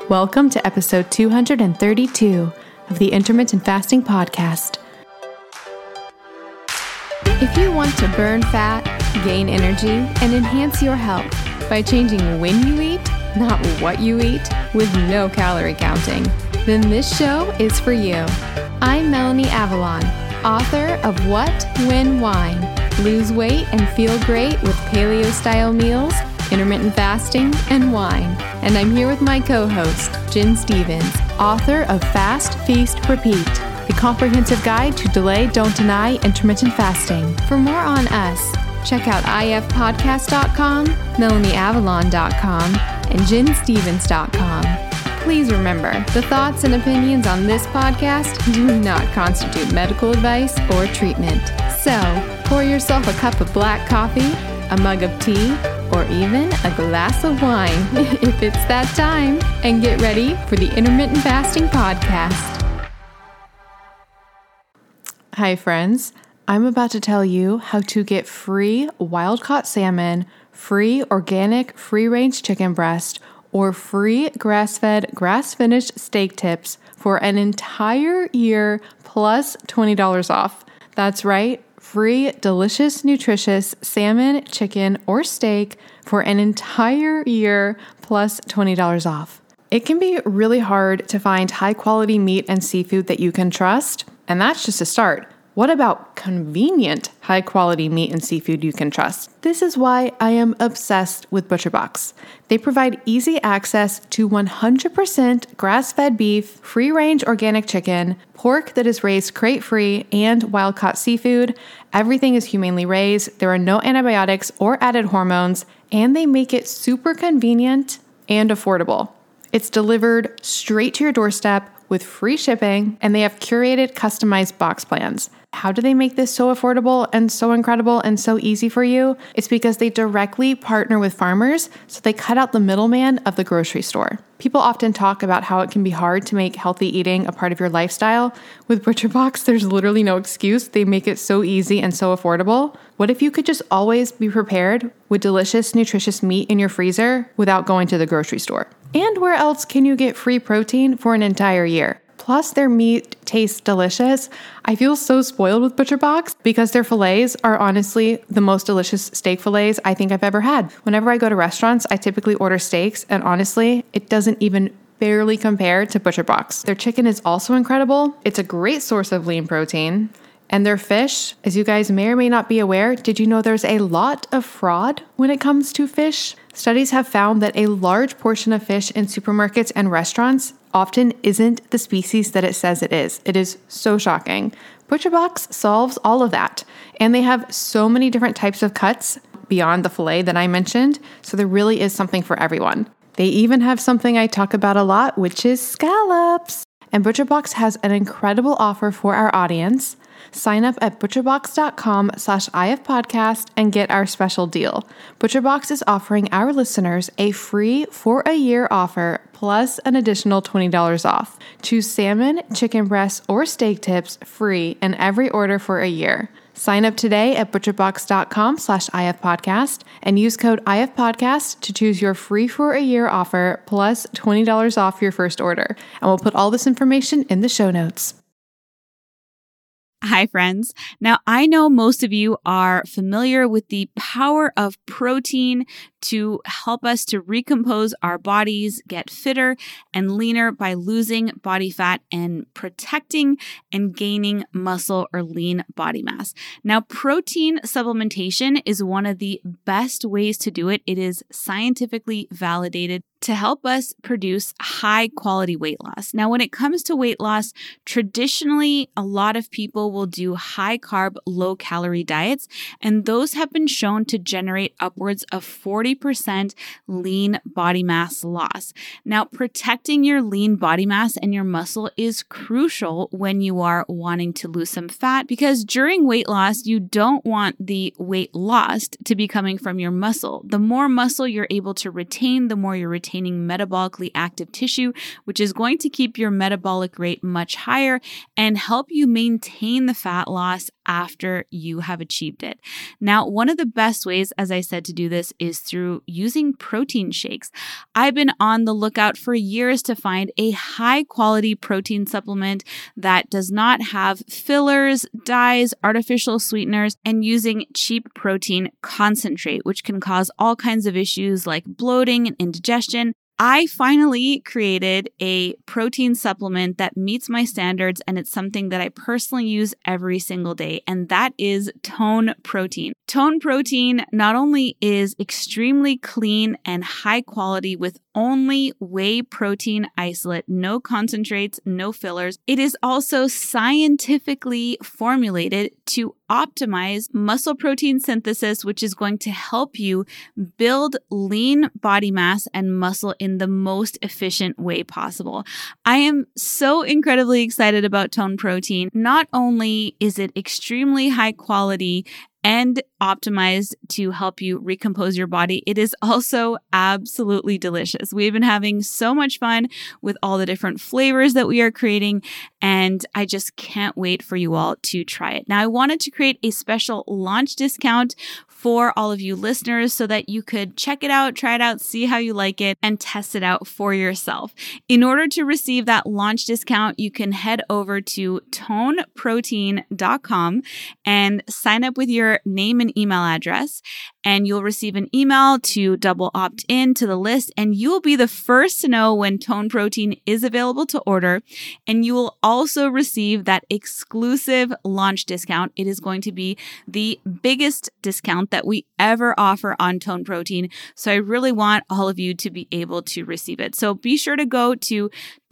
Welcome to episode 232 of the Intermittent Fasting Podcast. If you want to burn fat, gain energy, and enhance your health by changing when you eat, not what you eat, with no calorie counting, then this show is for you. I'm Melanie Avalon, author of What, When, Wine, Lose Weight and Feel Great with Paleo-Style Meals, Intermittent Fasting, and Wine. And I'm here with my co-host, Jen Stevens, author of Fast, Feast, Repeat, a comprehensive guide to delay, don't deny intermittent fasting. For more on us, check out ifpodcast.com, melanieavalon.com, and jenstevens.com. Please remember, the thoughts and opinions on this podcast do not constitute medical advice or treatment. So, pour yourself a cup of black coffee, a mug of tea, or even a glass of wine if it's that time, and get ready for the Intermittent Fasting Podcast. Hi friends, I'm about to tell you how to get free wild-caught salmon, free organic free-range chicken breast, or free grass-fed, grass-finished steak tips for an entire year plus $20 off. That's right. Free, delicious, nutritious salmon, chicken, or steak for an entire year plus $20 off. It can be really hard to find high-quality meat and seafood that you can trust, and that's just a start. What about convenient, high-quality meat and seafood you can trust? This is why I am obsessed with ButcherBox. They provide easy access to 100% grass-fed beef, free-range organic chicken, pork that is raised crate-free, and wild-caught seafood. Everything is humanely raised. There are no antibiotics or added hormones, and they make it super convenient and affordable. It's delivered straight to your doorstep with free shipping, and they have curated, customized box plans. How do they make this so affordable and so incredible and so easy for you? It's because they directly partner with farmers, so they cut out the middleman of the grocery store. People often talk about how it can be hard to make healthy eating a part of your lifestyle. With ButcherBox, there's literally no excuse. They make it so easy and so affordable. What if you could just always be prepared with delicious, nutritious meat in your freezer without going to the grocery store? And where else can you get free protein for an entire year? Plus, their meat tastes delicious. I feel so spoiled with ButcherBox because their fillets are honestly the most delicious steak fillets I think I've ever had. Whenever I go to restaurants, I typically order steaks, and honestly, it doesn't even barely compare to ButcherBox. Their chicken is also incredible. It's a great source of lean protein. And their fish, as you guys may or may not be aware, did you know there's a lot of fraud when it comes to fish? Studies have found that a large portion of fish in supermarkets and restaurants often isn't the species that it says it is. It is so shocking. ButcherBox solves all of that. And they have so many different types of cuts beyond the fillet that I mentioned, so there really is something for everyone. They even have something I talk about a lot, which is scallops. And ButcherBox has an incredible offer for our audience. Sign up at butcherbox.com/ifpodcast and get our special deal. ButcherBox is offering our listeners a free for-a-year offer plus an additional $20 off. Choose salmon, chicken breasts, or steak tips free in every order for a year. Sign up today at butcherbox.com/ifpodcast and use code ifpodcast to choose your free for-a-year offer plus $20 off your first order. And we'll put all this information in the show notes. Hi, friends. Now, I know most of you are familiar with the power of protein to help us to recompose our bodies, get fitter and leaner by losing body fat and protecting and gaining muscle or lean body mass. Now, protein supplementation is one of the best ways to do it. It is scientifically validated to help us produce high quality weight loss. Now, when it comes to weight loss, traditionally, a lot of people will do high carb, low calorie diets, and those have been shown to generate upwards of 40% lean body mass loss. Now, protecting your lean body mass and your muscle is crucial when you are wanting to lose some fat, because during weight loss, you don't want the weight lost to be coming from your muscle. The more muscle you're able to retain, the more you're retaining metabolically active tissue, which is going to keep your metabolic rate much higher and help you maintain the fat loss after you have achieved it. Now, one of the best ways, as I said, to do this is through using protein shakes. I've been on the lookout for years to find a high quality protein supplement that does not have fillers, dyes, artificial sweeteners, and using cheap protein concentrate, which can cause all kinds of issues like bloating and indigestion. I finally created a protein supplement that meets my standards, and it's something that I personally use every single day, and that is Tone Protein. Tone Protein not only is extremely clean and high quality with only whey protein isolate, no concentrates, no fillers, it is also scientifically formulated to optimize muscle protein synthesis, which is going to help you build lean body mass and muscle in the most efficient way possible. I am so incredibly excited about Tone Protein. Not only is it extremely high quality and optimized to help you recompose your body, it is also absolutely delicious. We've been having so much fun with all the different flavors that we are creating, and I just can't wait for you all to try it. Now, I wanted to create a special launch discount for all of you listeners so that you could check it out, try it out, see how you like it, and test it out for yourself. In order to receive that launch discount, you can head over to toneprotein.com and sign up with your name and email address, and you'll receive an email to double opt in to the list, and you will be the first to know when Tone Protein is available to order, and you will also receive that exclusive launch discount. It is going to be the biggest discount that we ever offer on Tone Protein, so I really want all of you to be able to receive it. So be sure to go to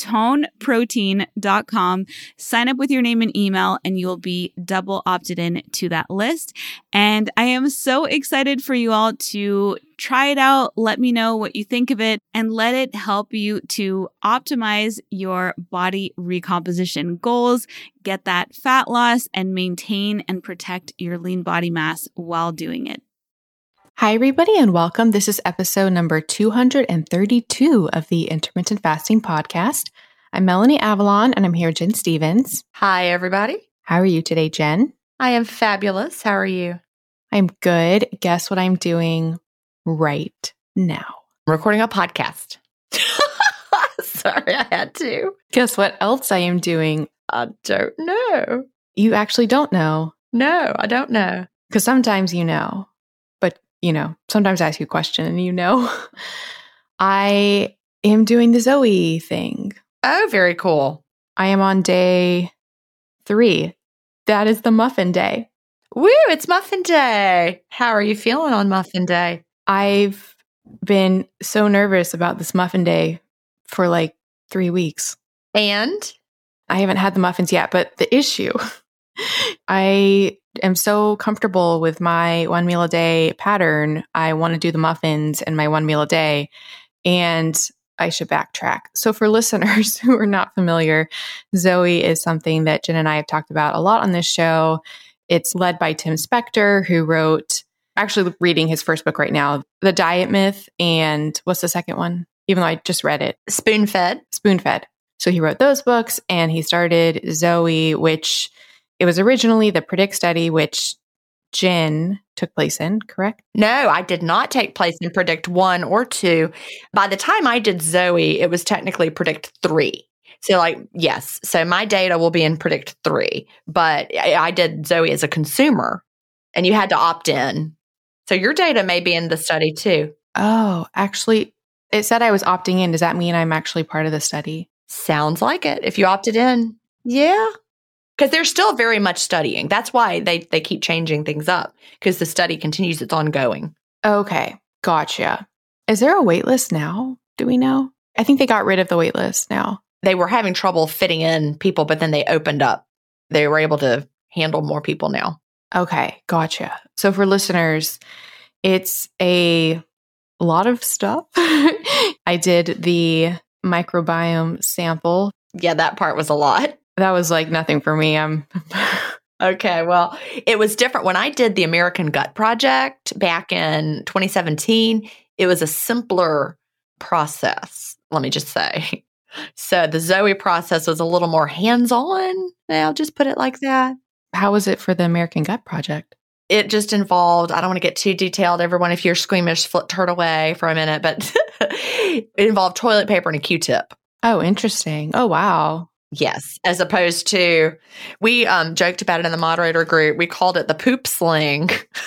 toneprotein.com, sign up with your name and email, and you'll be double opted in to that list. And I am so excited for you all to try it out. Let me know what you think of it, and let it help you to optimize your body recomposition goals, get that fat loss, and maintain and protect your lean body mass while doing it. Hi, everybody, and welcome. This is episode number 232 of the Intermittent Fasting Podcast. I'm Melanie Avalon, and I'm here with Jen Stevens. Hi, everybody. How are you today, Jen? I am fabulous. How are you? I'm good. Guess what I'm doing right now? I'm recording a podcast. Sorry, I had to. Guess what else I am doing? I don't know. You actually don't know. No, I don't know. Because sometimes you know. But, sometimes I ask you a question and you know. I am doing the Zoe thing. Oh, very cool. I am on day 3. That is the muffin day. Woo, it's muffin day. How are you feeling on muffin day? I've been so nervous about this muffin day for like 3 weeks. And? I haven't had the muffins yet, but the issue, I am so comfortable with my 1 meal a day pattern. I want to do the muffins in my 1 meal a day, and I should backtrack. So for listeners who are not familiar, Zoe is something that Jen and I have talked about a lot on this show. It's led by Tim Spector, who wrote, actually reading his first book right now, The Diet Myth, and what's the second one? Even though I just read it. Spoon-Fed. Spoon-Fed. So he wrote those books, and he started Zoe, which it was originally the Predict study, which Jen took place in, correct? No, I did not take place in Predict 1 or 2. By the time I did Zoe, it was technically Predict 3. So yes. So my data will be in Predict 3, but I did Zoe as a consumer, and you had to opt in. So your data may be in the study too. Oh, actually, it said I was opting in. Does that mean I'm actually part of the study? Sounds like it. If you opted in, yeah. Because they're still very much studying. That's why they keep changing things up, because the study continues. It's ongoing. Okay. Gotcha. Is there a wait list now? Do we know? I think they got rid of the wait list now. They were having trouble fitting in people, but then they opened up. They were able to handle more people now. Okay. Gotcha. So for listeners, it's a lot of stuff. I did the microbiome sample. Yeah, that part was a lot. That was like nothing for me. Okay, well, it was different. When I did the American Gut Project back in 2017, it was a simpler process, let me just say. So the Zoe process was a little more hands-on. I'll just put it like that. How was it for the American Gut Project? It just involved, I don't want to get too detailed. Everyone, if you're squeamish, turn away for a minute, but it involved toilet paper and a Q-tip. Oh, interesting. Oh, wow. Yes. As opposed to, we joked about it in the moderator group. We called it the poop sling.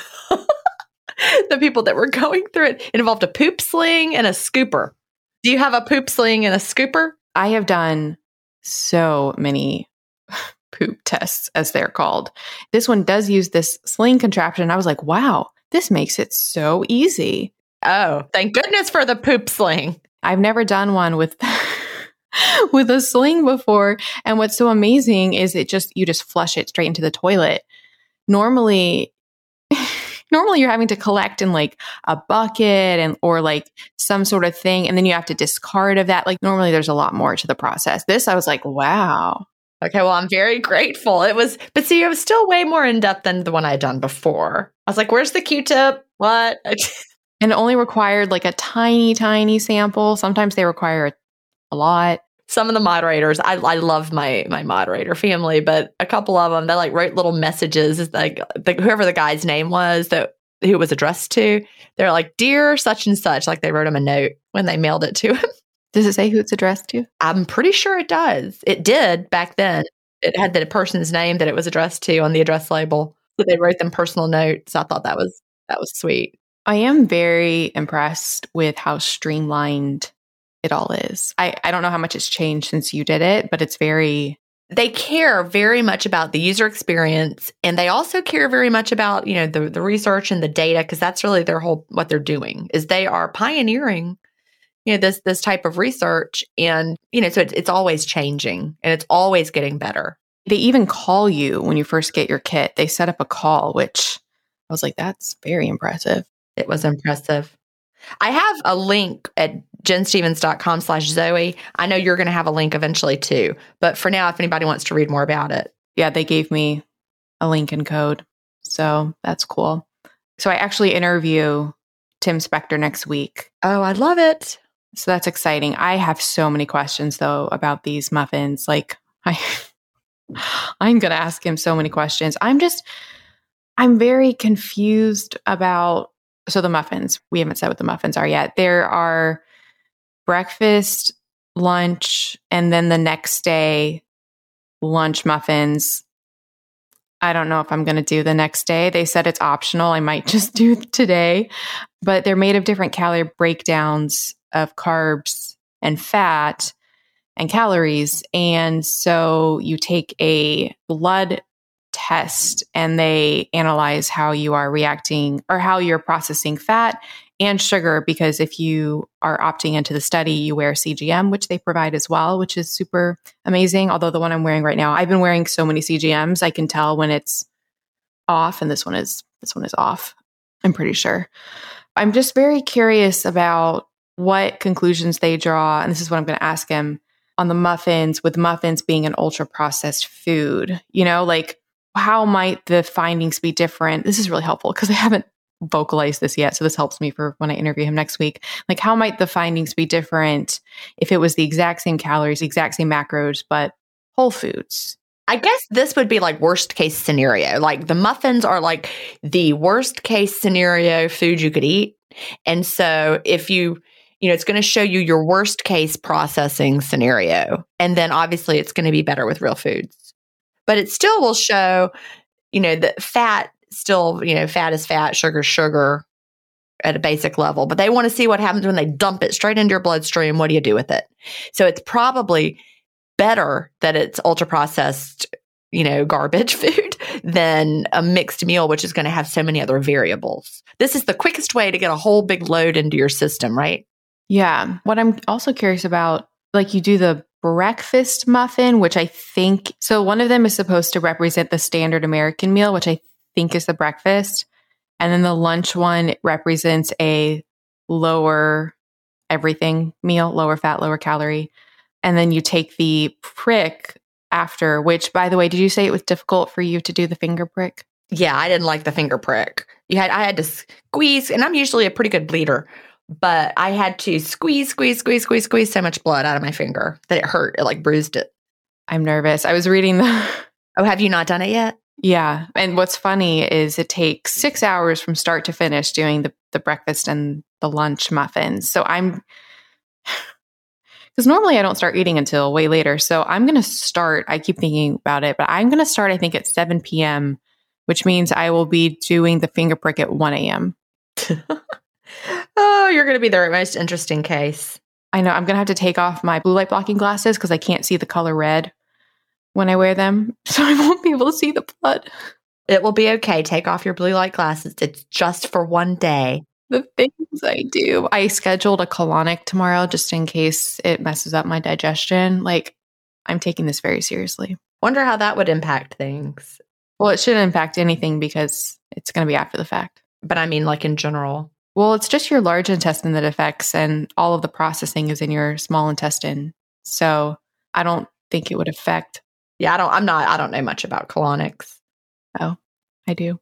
The people that were going through it involved a poop sling and a scooper. Do you have a poop sling and a scooper? I have done so many poop tests, as they're called. This one does use this sling contraption. I was like, wow, this makes it so easy. Oh, thank goodness for the poop sling. I've never done one with with a sling before. And what's so amazing is you just flush it straight into the toilet. Normally you're having to collect in like a bucket or like some sort of thing. And then you have to discard of that. Like normally there's a lot more to the process. This, I was like, wow. Okay, well, I'm very grateful. It was still way more in depth than the one I had done before. I was like, where's the Q-tip? What? And it only required like a tiny, tiny sample. Sometimes they require a lot. Some of the moderators, I love my moderator family, but a couple of them, they like wrote little messages. It's like whoever the guy's name was who it was addressed to, they're like, dear such and such, like they wrote him a note when they mailed it to him. Does it say who it's addressed to? I'm pretty sure it does. It did back then. It had the person's name that it was addressed to on the address label. So they wrote them personal notes. I thought that was sweet. I am very impressed with how streamlined it all is. I don't know how much it's changed since you did it, but it's very... They care very much about the user experience, and they also care very much about, the research and the data, because that's really what they're doing, is they are pioneering this type of research. And, so it's always changing and it's always getting better. They even call you when you first get your kit. They set up a call, which I was like, that's very impressive. It was impressive. I have a link at jenstevens.com/Zoe. I know you're going to have a link eventually too. But for now, if anybody wants to read more about it. Yeah, they gave me a link and code. So that's cool. So I actually interview Tim Spector next week. Oh, I love it. So that's exciting. I have so many questions though about these muffins. Like I'm going to ask him so many questions. I'm very confused about, so the muffins, we haven't said what the muffins are yet. There are breakfast, lunch, and then the next day, lunch muffins. I don't know if I'm going to do the next day. They said it's optional. I might just do today, but they're made of different calorie breakdowns of carbs and fat and calories. And so you take a blood test and they analyze how you are reacting or how you're processing fat and sugar, because if you are opting into the study, you wear CGM, which they provide as well, which is super amazing. Although the one I'm wearing right now, I've been wearing so many CGMs, I can tell when it's off, and this one is off. I'm pretty sure. I'm just very curious about what conclusions they draw, and this is what I'm going to ask him on the muffins, with muffins being an ultra processed food. Like how might the findings be different? This is really helpful because I haven't vocalized this yet. So this helps me for when I interview him next week. Like how might the findings be different if it was the exact same calories, exact same macros, but whole foods? I guess this would be like worst case scenario. Like the muffins are like the worst case scenario food you could eat. And so if it's going to show you your worst case processing scenario. And then obviously it's going to be better with real foods. But it still will show, that fat still, fat is fat, sugar is sugar at a basic level. But they want to see what happens when they dump it straight into your bloodstream. What do you do with it? So it's probably better that it's ultra processed, garbage food than a mixed meal, which is going to have so many other variables. This is the quickest way to get a whole big load into your system, right? Yeah. What I'm also curious about, like you do the breakfast muffin, which I think, so one of them is supposed to represent the standard American meal, which I think is the breakfast. And then the lunch one represents a lower everything meal, lower fat, lower calorie. And then you take the prick after, which, by the way, did you say it was difficult for you to do the finger prick? Yeah, I didn't like the finger prick. I had to squeeze, and I'm usually a pretty good bleeder, but I had to squeeze so much blood out of my finger that it hurt. It like bruised it. I'm nervous. I was reading the... Oh, have you not done it yet? Yeah. And what's funny is it takes 6 hours from start to finish doing the breakfast and the lunch muffins. So because normally I don't start eating until way later. So I'm going to start, I keep thinking about it, but I'm going to start, I think, at 7 p.m., which means I will be doing the finger prick at 1 a.m. Oh, you're going to be the most interesting case. I know. I'm going to have to take off my blue light blocking glasses because I can't see the color red when I wear them. So I won't be able to see the blood. It will be okay. Take off your blue light glasses. It's just for one day. The things I do. I scheduled a colonic tomorrow just in case it messes up my digestion. Like, I'm taking this very seriously. Wonder how that would impact things. Well, it shouldn't impact anything because it's going to be after the fact. But I mean, like in general. Well, it's just your large intestine that affects, and all of the processing is in your small intestine. So I don't think it would affect. Yeah, I don't know much about colonics. Oh, I do.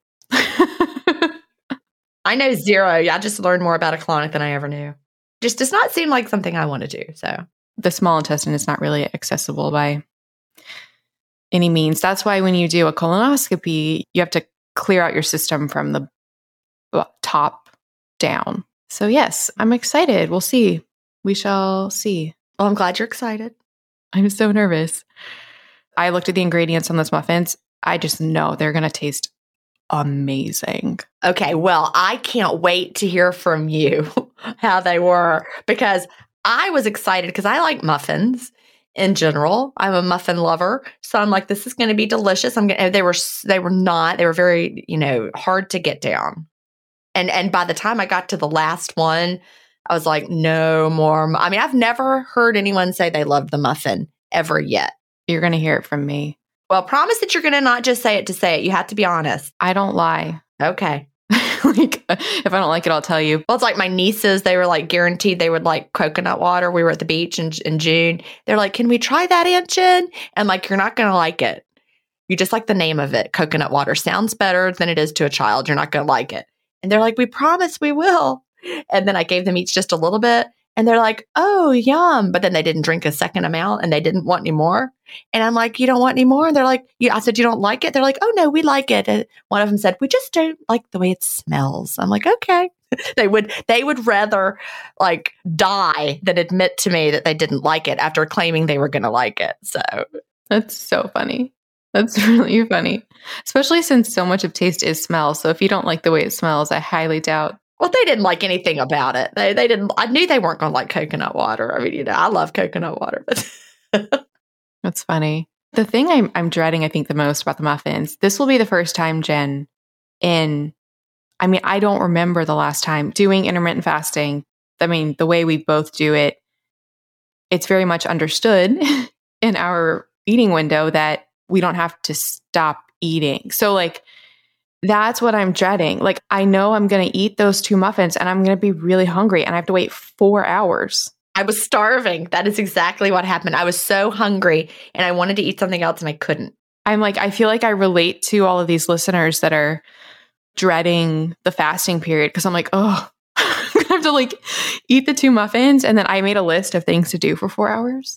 I know zero. I just learned more about a colonic than I ever knew. Just does not seem like something I want to do. So the small intestine is not really accessible by any means. That's why when you do a colonoscopy, you have to clear out your system from the top down. So yes, I'm excited. We'll see. We shall see. Well, I'm glad you're excited. I'm so nervous. I looked at the ingredients on those muffins. I just know they're going to taste amazing. Okay, well, I can't wait to hear from you how they were, because I was excited because I like muffins in general. I'm a muffin lover. So I'm like, this is going to be delicious. They were very, hard to get down. And by the time I got to the last one, I was like, no more. I mean, I've never heard anyone say they loved the muffin ever yet. You're going to hear it from me. Well, promise that you're going to not just say it to say it. You have to be honest. I don't lie. Okay. Like, if I don't like it, I'll tell you. Well, it's like my nieces, they were like guaranteed they would like coconut water. We were at the beach in June. They're like, can we try that, Aunt Jen? And like, you're not going to like it. You just like the name of it. Coconut water sounds better than it is to a child. You're not going to like it. And they're like, we promise we will. And then I gave them each just a little bit. And they're like, oh, yum. But then they didn't drink a second amount and they didn't want any more. And I'm like, you don't want any more? And they're like, I said, you don't like it? They're like, oh, no, we like it. And one of them said, we just don't like the way it smells. I'm like, okay. They would rather like die than admit to me that they didn't like it after claiming they were going to like it. So that's so funny. That's really funny, especially since so much of taste is smell. So if you don't like the way it smells, I highly doubt. Well, they didn't like anything about it. They didn't. I knew they weren't going to like coconut water. I mean, I love coconut water. But that's funny. The thing I'm dreading, I think, the most about the muffins, this will be the first time, Jen, I don't remember the last time doing intermittent fasting. I mean, the way we both do it, it's very much understood in our eating window that we don't have to stop eating. So like, that's what I'm dreading. Like, I know I'm going to eat those 2 muffins and I'm going to be really hungry and I have to wait 4 hours. I was starving. That is exactly what happened. I was so hungry and I wanted to eat something else and I couldn't. I'm like, I feel like I relate to all of these listeners that are dreading the fasting period because I'm like, oh, I'm going to have to like eat the 2 muffins. And then I made a list of things to do for 4 hours.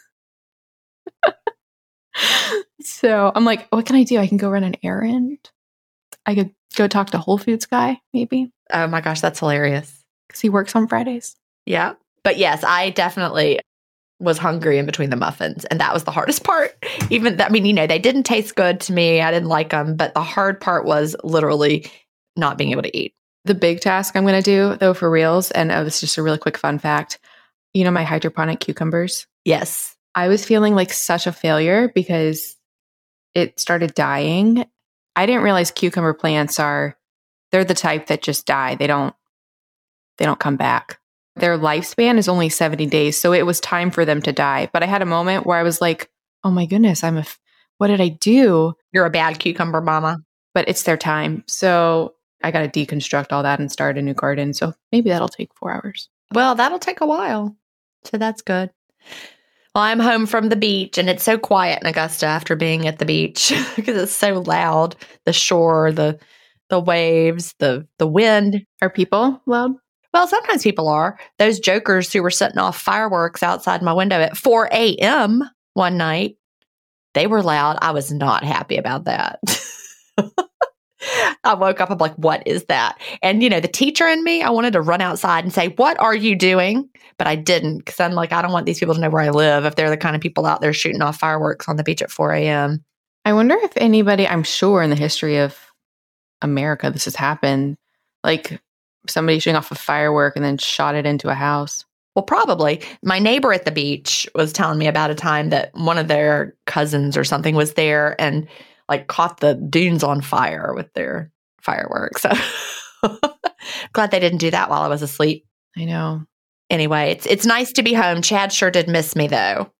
So I'm like, what can I do? I can go run an errand. I could go talk to Whole Foods guy, maybe. Oh my gosh, that's hilarious. Because he works on Fridays. Yeah. But yes, I definitely was hungry in between the muffins. And that was the hardest part. They didn't taste good to me. I didn't like them. But the hard part was literally not being able to eat. The big task I'm going to do, though, for reals, and this is just a really quick fun fact. You know my hydroponic cucumbers? Yes. I was feeling like such a failure because it started dying. I didn't realize cucumber plants they're the type that just die. They don't come back. Their lifespan is only 70 days. So it was time for them to die. But I had a moment where I was like, oh my goodness, what did I do? You're a bad cucumber mama. But it's their time. So I got to deconstruct all that and start a new garden. So maybe that'll take 4 hours. Well, that'll take a while. So that's good. Well, I'm home from the beach and it's so quiet in Augusta after being at the beach because it's so loud. The shore, the waves, the wind. Are people loud? Well, sometimes people are. Those jokers who were setting off fireworks outside my window at 4 a.m. one night, they were loud. I was not happy about that. I woke up, I'm like, what is that? And, the teacher in me, I wanted to run outside and say, what are you doing? But I didn't, because I'm like, I don't want these people to know where I live if they're the kind of people out there shooting off fireworks on the beach at 4 a.m. I wonder if anybody, I'm sure in the history of America, this has happened, like somebody shooting off a firework and then shot it into a house. Well, probably. My neighbor at the beach was telling me about a time that one of their cousins or something was there and like caught the dunes on fire with their fireworks. So glad they didn't do that while I was asleep. I know. Anyway, it's nice to be home. Chad sure did miss me though.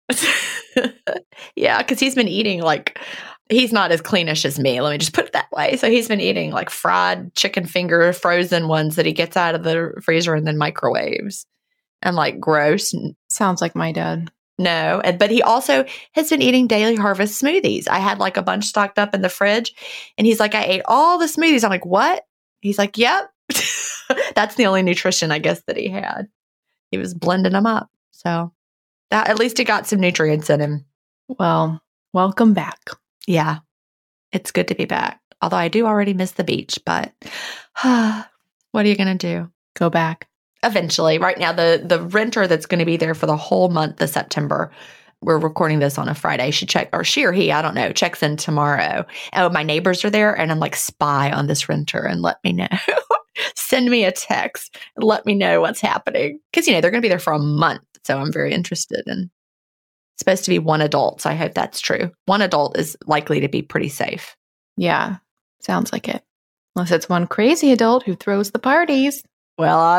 Yeah, because he's been eating he's not as cleanish as me. Let me just put it that way. So he's been eating like fried chicken finger, frozen ones that he gets out of the freezer and then microwaves. And like gross. Sounds like my dad. No, but he also has been eating Daily Harvest smoothies. I had like a bunch stocked up in the fridge and he's like, I ate all the smoothies. I'm like, what? He's like, yep. That's the only nutrition I guess that he had. He was blending them up. So that at least he got some nutrients in him. Well, welcome back. Yeah, it's good to be back. Although I do already miss the beach, but what are you going to do? Go back. Eventually. Right now, the renter that's going to be there for the whole month of September, we're recording this on a Friday. She or he, I don't know, checks in tomorrow. Oh, my neighbors are there and I'm like, spy on this renter and let me know. Send me a text and let me know what's happening. Because, they're going to be there for a month. So I'm very interested. And it's supposed to be one adult. So I hope that's true. One adult is likely to be pretty safe. Yeah, sounds like it. Unless it's one crazy adult who throws the parties. Well, I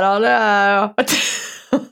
don't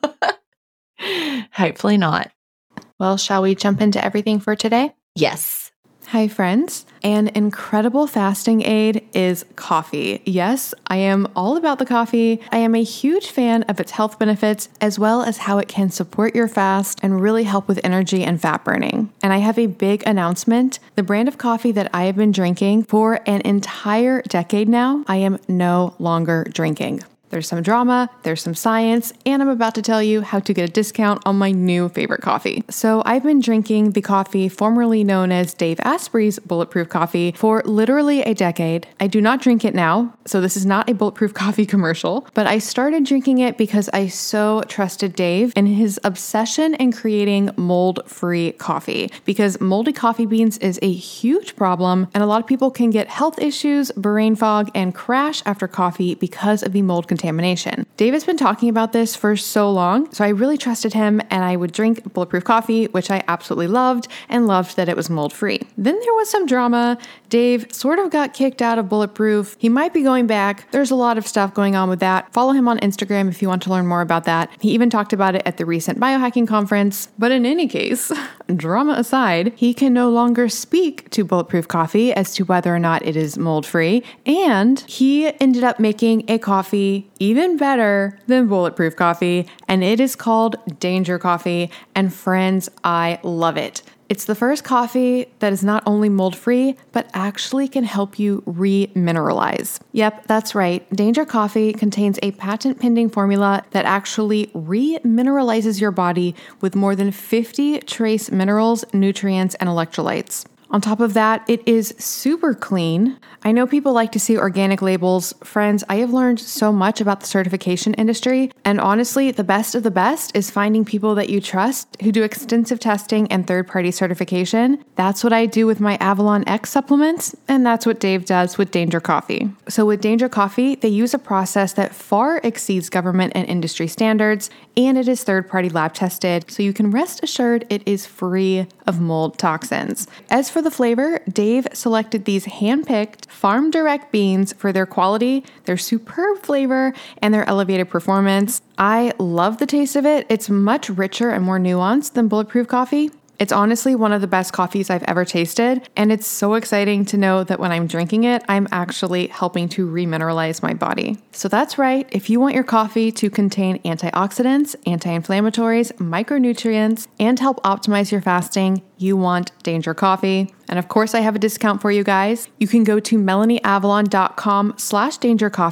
know. Hopefully not. Well, shall we jump into everything for today? Yes. Hi, friends. An incredible fasting aid is coffee. Yes, I am all about the coffee. I am a huge fan of its health benefits, as well as how it can support your fast and really help with energy and fat burning. And I have a big announcement. The brand of coffee that I have been drinking for an entire decade now, I am no longer drinking. There's some drama, there's some science, and I'm about to tell you how to get a discount on my new favorite coffee. So I've been drinking the coffee formerly known as Dave Asprey's Bulletproof Coffee for literally a decade. I do not drink it now, so this is not a Bulletproof Coffee commercial, but I started drinking it because I so trusted Dave and his obsession in creating mold-free coffee, because moldy coffee beans is a huge problem, and a lot of people can get health issues, brain fog, and crash after coffee because of the mold contamination. Dave has been talking about this for so long, so I really trusted him and I would drink Bulletproof Coffee, which I absolutely loved and loved that it was mold-free. Then there was some drama. Dave sort of got kicked out of Bulletproof. He might be going back. There's a lot of stuff going on with that. Follow him on Instagram if you want to learn more about that. He even talked about it at the recent biohacking conference. But in any case, drama aside, he can no longer speak to Bulletproof Coffee as to whether or not it is mold-free, and he ended up making a coffee even better than Bulletproof Coffee, and it is called Danger Coffee, and friends, I love it. It's the first coffee that is not only mold-free, but actually can help you remineralize. Yep, that's right. Danger Coffee contains a patent-pending formula that actually remineralizes your body with more than 50 trace minerals, nutrients, and electrolytes. On top of that, it is super clean. I know people like to see organic labels. Friends, I have learned so much about the certification industry, and honestly, the best of the best is finding people that you trust who do extensive testing and third-party certification. That's what I do with my Avalon X supplements, and that's what Dave does with Danger Coffee. So with Danger Coffee, they use a process that far exceeds government and industry standards, and it is third-party lab tested, so you can rest assured it is free of mold toxins. As for the flavor, Dave selected these hand-picked farm direct beans for their quality, their superb flavor, and their elevated performance. I love the taste of it. It's much richer and more nuanced than Bulletproof Coffee. It's honestly one of the best coffees I've ever tasted, and it's so exciting to know that when I'm drinking it, I'm actually helping to remineralize my body. So that's right, if you want your coffee to contain antioxidants, anti-inflammatories, micronutrients, and help optimize your fasting, you want Danger Coffee. And of course, I have a discount for you guys. You can go to melanieavalon.com/dangercoffee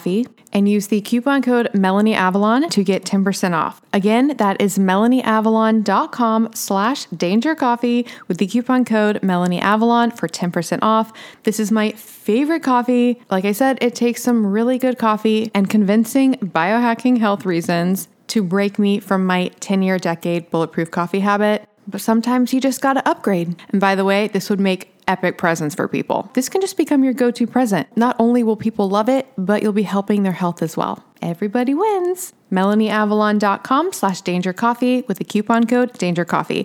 and use the coupon code MelanieAvalon to get 10% off. Again, that is MelanieAvalon.com/dangercoffee with the coupon code MelanieAvalon for 10% off. This is my favorite coffee. Like I said, it takes some really good coffee and convincing biohacking health reasons to break me from my 10-year decade bulletproof coffee habit. But sometimes you just gotta upgrade. And by the way, this would make epic presents for people. This can just become your go-to present. Not only will people love it, but you'll be helping their health as well. Everybody wins. MelanieAvalon.com/dangercoffee with the coupon code dangercoffee.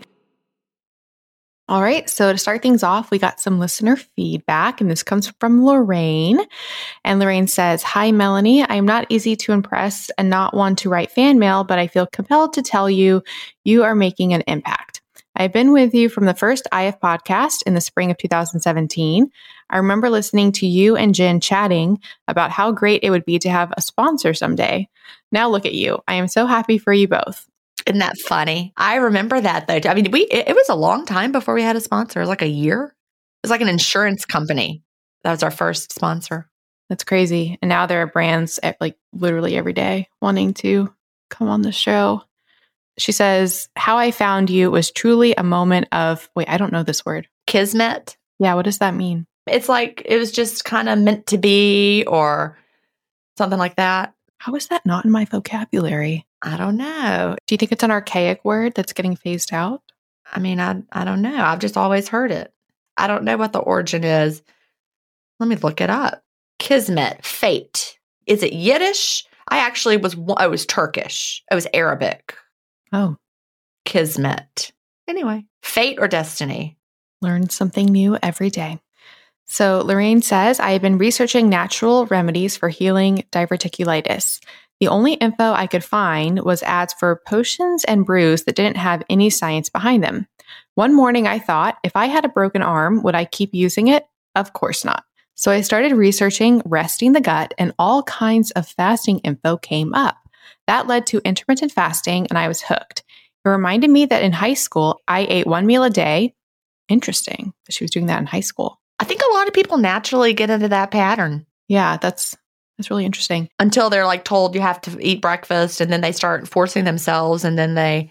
All right, so to start things off, we got some listener feedback, and this comes from Lorraine. And Lorraine says, "Hi, Melanie. I am not easy to impress and not one to write fan mail, but I feel compelled to tell you, you are making an impact. I've been with you from the first IF podcast in the spring of 2017. I remember listening to you and Jen chatting about how great it would be to have a sponsor someday. Now look at you. I am so happy for you both." Isn't that funny? I remember that though. I mean, it was a long time before we had a sponsor. It was like a year. It was like an insurance company. That was our first sponsor. That's crazy. And now there are brands at like literally every day wanting to come on the show. She says, "How I found you was truly a moment of," wait, I don't know this word. Kismet. Yeah, what does that mean? It's like it was just kind of meant to be or something like that. How is that not in my vocabulary? I don't know. Do you think it's an archaic word that's getting phased out? I mean, I don't know. I've just always heard it. I don't know what the origin is. Let me look it up. Kismet, fate. Is it Yiddish? It was Turkish. It was Arabic. Oh. Kismet. Anyway, fate or destiny. Learn something new every day. So Lorraine says, "I have been researching natural remedies for healing diverticulitis. The only info I could find was ads for potions and brews that didn't have any science behind them. One morning I thought, if I had a broken arm, would I keep using it? Of course not. So I started researching resting the gut, and all kinds of fasting info came up. That led to intermittent fasting, and I was hooked. It reminded me that in high school, I ate one meal a day." Interesting that she was doing that in high school. I think a lot of people naturally get into that pattern. Yeah, that's really interesting. Until they're like told you have to eat breakfast, and then they start forcing themselves, and then they,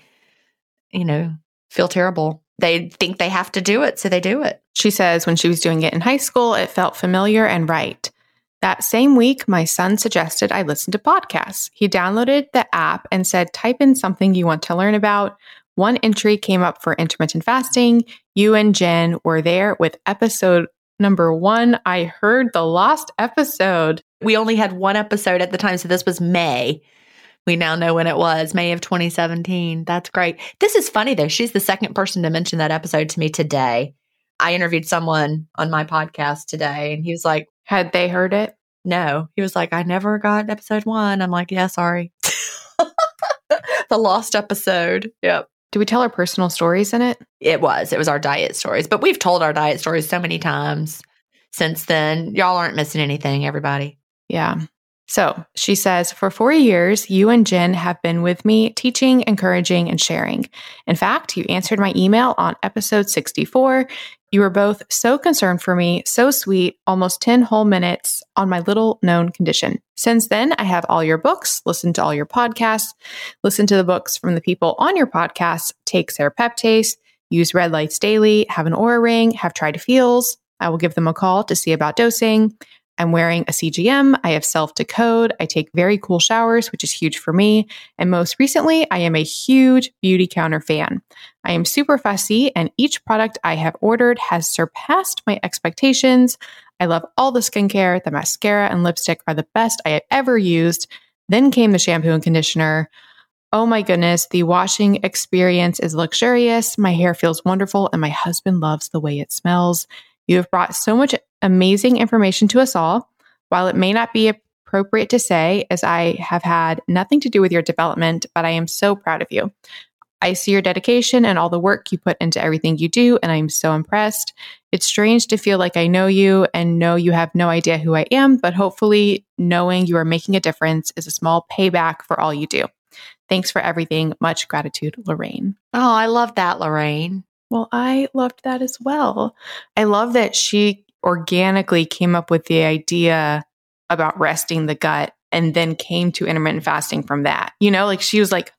feel terrible. They think they have to do it, so they do it. She says when she was doing it in high school, it felt familiar and right. That same week, my son suggested I listen to podcasts. He downloaded the app and said, type in something you want to learn about. One entry came up for intermittent fasting. You and Jen were there with episode number 1. I heard the lost episode. We only had one episode at the time, so this was May. We now know when it was, May of 2017. That's great. This is funny, though. She's the second person to mention that episode to me today. I interviewed someone on my podcast today, and he was like, had they heard it? No. He was like, I never got episode 1. I'm like, yeah, sorry. The lost episode. Yep. Do we tell our personal stories in it? It was our diet stories, but we've told our diet stories so many times since then. Y'all aren't missing anything, everybody. Yeah. So she says, for 4 years, you and Jen have been with me, teaching, encouraging, and sharing. In fact, you answered my email on episode 64. You were both so concerned for me, so sweet, almost 10 whole minutes on my little known condition. Since then, I have all your books, listened to all your podcasts, listened to the books from the people on your podcasts, take Serapeptase, use red lights daily, have an Oura ring, have tried Feels. I will give them a call to see about dosing. I'm wearing a CGM. I have self-decode. I take very cool showers, which is huge for me. And most recently, I am a huge Beautycounter fan. I am super fussy, and each product I have ordered has surpassed my expectations. I love all the skincare. The mascara and lipstick are the best I have ever used. Then came the shampoo and conditioner. Oh my goodness, the washing experience is luxurious. My hair feels wonderful, and my husband loves the way it smells. You have brought so much amazing information to us all. While it may not be appropriate to say, as I have had nothing to do with your development, but I am so proud of you. I see your dedication and all the work you put into everything you do, and I am so impressed. It's strange to feel like I know you and know you have no idea who I am, but hopefully knowing you are making a difference is a small payback for all you do. Thanks for everything. Much gratitude, Lorraine. Oh, I love that, Lorraine. Well, I loved that as well. I love that she organically came up with the idea about resting the gut and then came to intermittent fasting from that. You know, like she was like,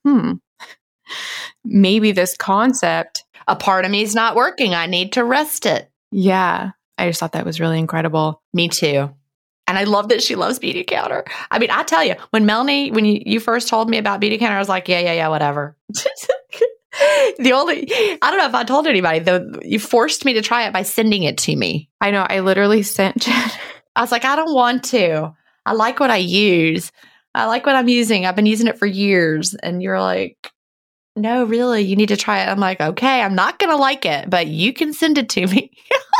maybe this concept. A part of me is not working. I need to rest it. Yeah. I just thought that was really incredible. Me too. And I love that she loves Beautycounter. I mean, I tell you, when Melanie, when you first told me about Beautycounter, I was like, yeah, whatever. I don't know if I told anybody, though, you forced me to try it by sending it to me. I know. I literally sent Jen. I was like, I don't want to. I like what I use. I like what I'm using. I've been using it for years. And you're like, no, really, you need to try it. I'm like, okay, I'm not going to like it, but you can send it to me.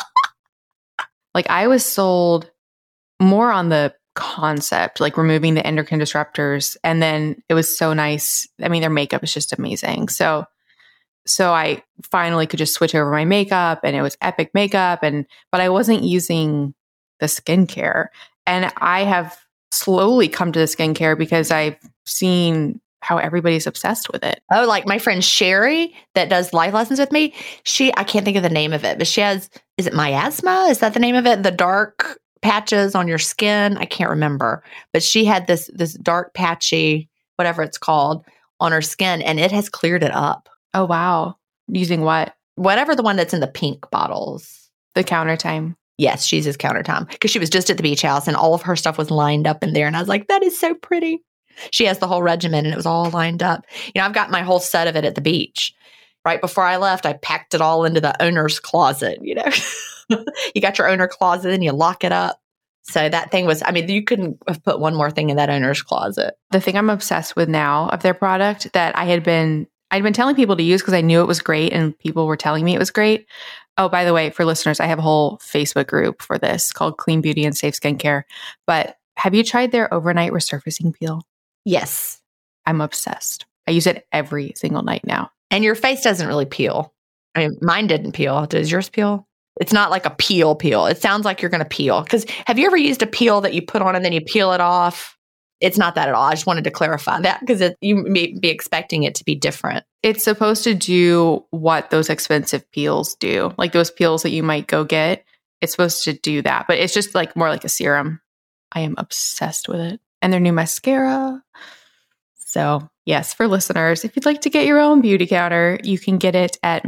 Like I was sold more on the concept, like removing the endocrine disruptors. And then it was so nice. I mean, their makeup is just amazing. So I finally could just switch over my makeup and it was epic makeup. But I wasn't using the skincare. And I have slowly come to the skincare because I've seen how everybody's obsessed with it. Oh, like my friend Sherry that does life lessons with me. I can't think of the name of it, but she has, is it miasma? Is that the name of it? The dark patches on your skin. I can't remember, but she had this dark patchy, whatever it's called, on her skin, and it has cleared it up. Oh, wow. Using what? Whatever the one that's in the pink bottles. The Counter Time. Yes, she's his Counter Time because she was just at the beach house and all of her stuff was lined up in there. And I was like, that is so pretty. She has the whole regimen and it was all lined up. You know, I've got my whole set of it at the beach. Right before I left, I packed it all into the owner's closet, you know. You got your owner closet and you lock it up. So that thing was, I mean, you couldn't have put one more thing in that owner's closet. The thing I'm obsessed with now of their product that I'd been telling people to use because I knew it was great and people were telling me it was great. Oh, by the way, for listeners, I have a whole Facebook group for this called Clean Beauty and Safe Skincare. But have you tried their overnight resurfacing peel? Yes. I'm obsessed. I use it every single night now. And your face doesn't really peel. I mean, mine didn't peel. Does yours peel? It's not like a peel. It sounds like you're going to peel. Because have you ever used a peel that you put on and then you peel it off? It's not that at all. I just wanted to clarify that because you may be expecting it to be different. It's supposed to do what those expensive peels do. Like those peels that you might go get. It's supposed to do that. But it's just like more like a serum. I am obsessed with it. And their new mascara. So yes, for listeners, if you'd like to get your own Beautycounter, you can get it at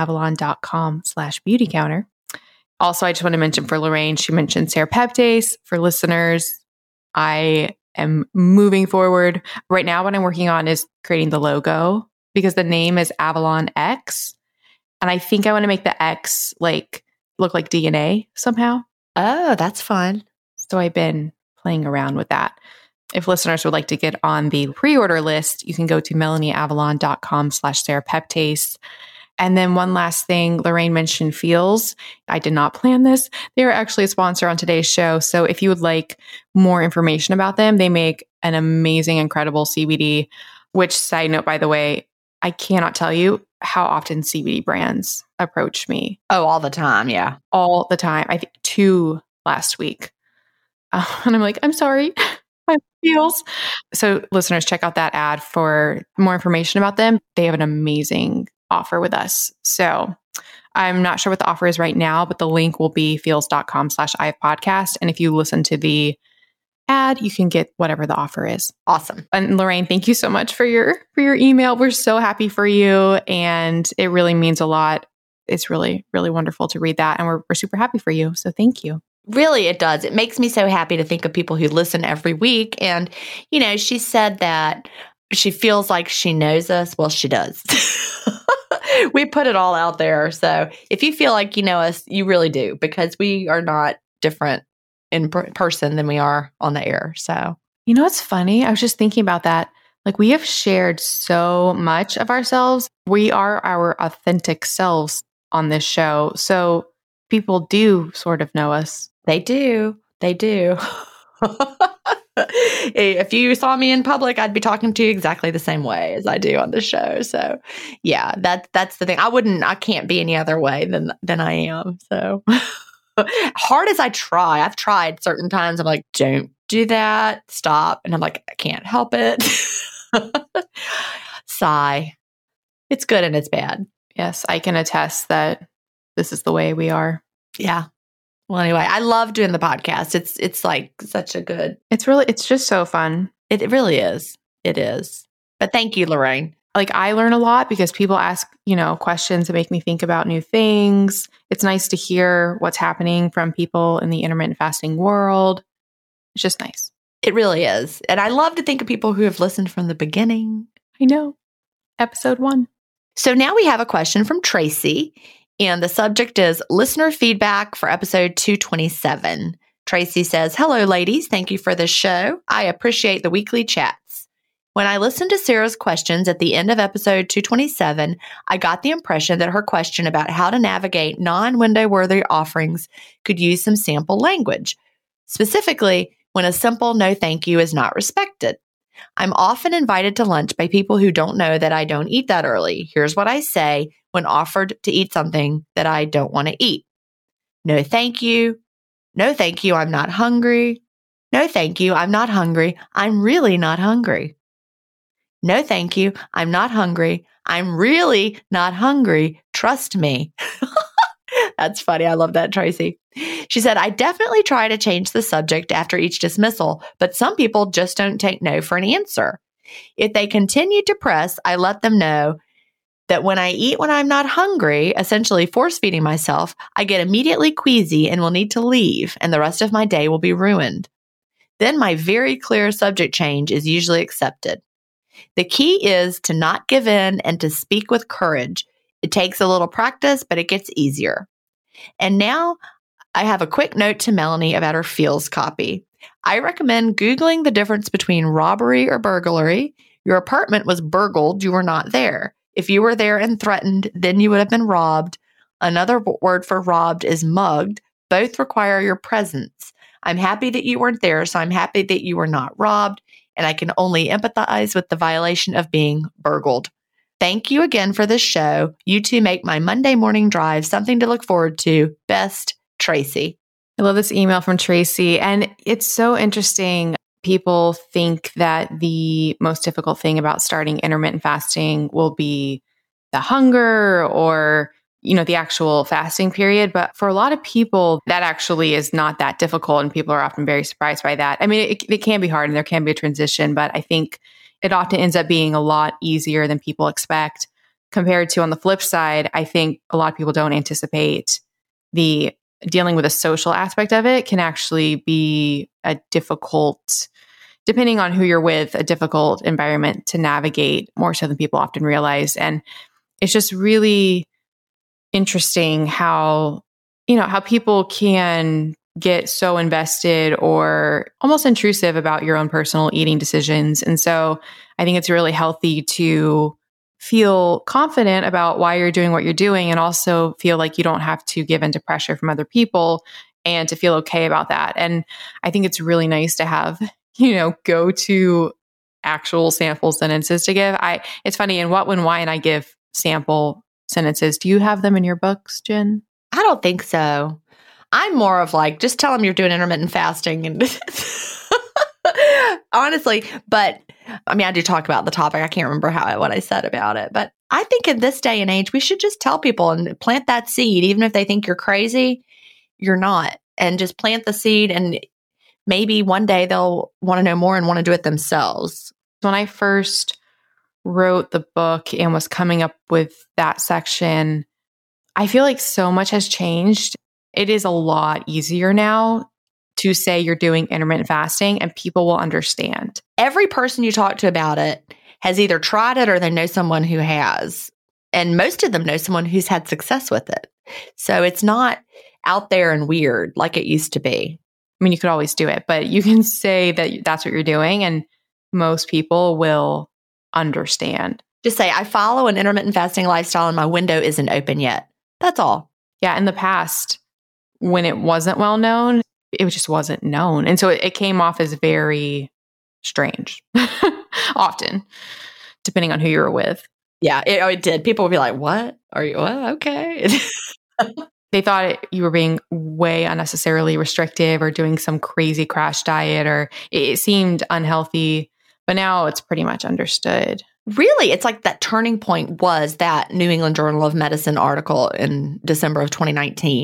melaniavalon.com/beautycounter. Also, I just want to mention for Lorraine, she mentioned serapeptase. For listeners, I am moving forward. Right now, what I'm working on is creating the logo because the name is Avalon X. And I think I want to make the X like look like DNA somehow. Oh, that's fun. So I've been playing around with that. If listeners would like to get on the pre-order list, you can go to melaniavalon.com/serapeptase. And then one last thing, Lorraine mentioned Feels. I did not plan this. They are actually a sponsor on today's show. So if you would like more information about them, they make an amazing, incredible CBD, which, side note, by the way, I cannot tell you how often CBD brands approach me. Oh, all the time. Yeah. All the time. I think 2 last week. And I'm like, I'm sorry. My Feels. So listeners, check out that ad for more information about them. They have an amazing offer with us. So I'm not sure what the offer is right now, but the link will be feels.com/ifpodcast. And if you listen to the ad, you can get whatever the offer is. Awesome. And Lorraine, thank you so much for your email. We're so happy for you. And it really means a lot. It's really, really wonderful to read that. And we're super happy for you. So thank you. Really, it does. It makes me so happy to think of people who listen every week. And, you know, she said that she feels like she knows us. Well, she does. We put it all out there. So if you feel like you know us, you really do, because we are not different in person than we are on the air. So, you know, what's funny? I was just thinking about that. Like, we have shared so much of ourselves. We are our authentic selves on this show. So people do sort of know us. They do. They do. If you saw me in public, I'd be talking to you exactly the same way as I do on the show. So yeah, that's the thing. I can't be any other way than I am. So hard as I try, I've tried certain times. I'm like, don't do that. Stop. And I'm like, I can't help it. Sigh. It's good and it's bad. Yes, I can attest that this is the way we are. Yeah. Well, anyway, I love doing the podcast. It's like such a good. It's just so fun. It really is. It is. But thank you, Lorraine. Like I learn a lot because people ask, questions that make me think about new things. It's nice to hear what's happening from people in the intermittent fasting world. It's just nice. It really is. And I love to think of people who have listened from the beginning. I know. Episode 1. So now we have a question from Tracy, and the subject is listener feedback for episode 227. Tracy says, "Hello, ladies. Thank you for this show. I appreciate the weekly chats. When I listened to Sarah's questions at the end of episode 227, I got the impression that her question about how to navigate non-window worthy offerings could use some sample language, specifically when a simple no thank you is not respected. I'm often invited to lunch by people who don't know that I don't eat that early. Here's what I say when offered to eat something that I don't want to eat. No thank you. No thank you, I'm not hungry. No thank you, I'm not hungry. I'm really not hungry. No thank you, I'm not hungry. I'm really not hungry. Trust me." That's funny. I love that, Tracy. She said, "I definitely try to change the subject after each dismissal, but some people just don't take no for an answer. If they continue to press, I let them know that when I eat when I'm not hungry, essentially force-feeding myself, I get immediately queasy and will need to leave, and the rest of my day will be ruined. Then my very clear subject change is usually accepted. The key is to not give in and to speak with courage. It takes a little practice, but it gets easier. And now I have a quick note to Melanie about her feels copy. I recommend Googling the difference between robbery or burglary. Your apartment was burgled. You were not there. If you were there and threatened, then you would have been robbed. Another word for robbed is mugged. Both require your presence. I'm happy that you weren't there, so I'm happy that you were not robbed, and I can only empathize with the violation of being burgled. Thank you again for this show. You two make my Monday morning drive something to look forward to. Best, Tracy." I love this email from Tracy. And it's so interesting. People think that the most difficult thing about starting intermittent fasting will be the hunger or, the actual fasting period. But for a lot of people, that actually is not that difficult. And people are often very surprised by that. I mean, it can be hard and there can be a transition, but I think it often ends up being a lot easier than people expect compared to on the flip side. I think a lot of people don't anticipate the dealing with a social aspect of it can actually be a difficult, depending on who you're with, a difficult environment to navigate more so than people often realize. And it's just really interesting how people can get so invested or almost intrusive about your own personal eating decisions. And so I think it's really healthy to feel confident about why you're doing what you're doing and also feel like you don't have to give into pressure from other people and to feel okay about that. And I think it's really nice to have, go to actual sample sentences to give. It's funny, in What, When, Why, and I give sample sentences. Do you have them in your books, Jen? I don't think so. I'm more of like, just tell them you're doing intermittent fasting and honestly, but I mean, I do talk about the topic. I can't remember what I said about it, but I think in this day and age, we should just tell people and plant that seed, even if they think you're crazy, you're not, and just plant the seed. And maybe one day they'll want to know more and want to do it themselves. When I first wrote the book and was coming up with that section, I feel like so much has changed. It is a lot easier now to say you're doing intermittent fasting and people will understand. Every person you talk to about it has either tried it or they know someone who has. And most of them know someone who's had success with it. So it's not out there and weird like it used to be. I mean, you could always do it, but you can say that that's what you're doing and most people will understand. Just say, I follow an intermittent fasting lifestyle and my window isn't open yet. That's all. Yeah. In the past, when it wasn't well known, it just wasn't known. And so it came off as very strange, often, depending on who you were with. Yeah, it did. People would be like, what? Are you, what? Okay. They thought you were being way unnecessarily restrictive or doing some crazy crash diet, or it seemed unhealthy. But now it's pretty much understood. Really, it's like that turning point was that New England Journal of Medicine article in December of 2019.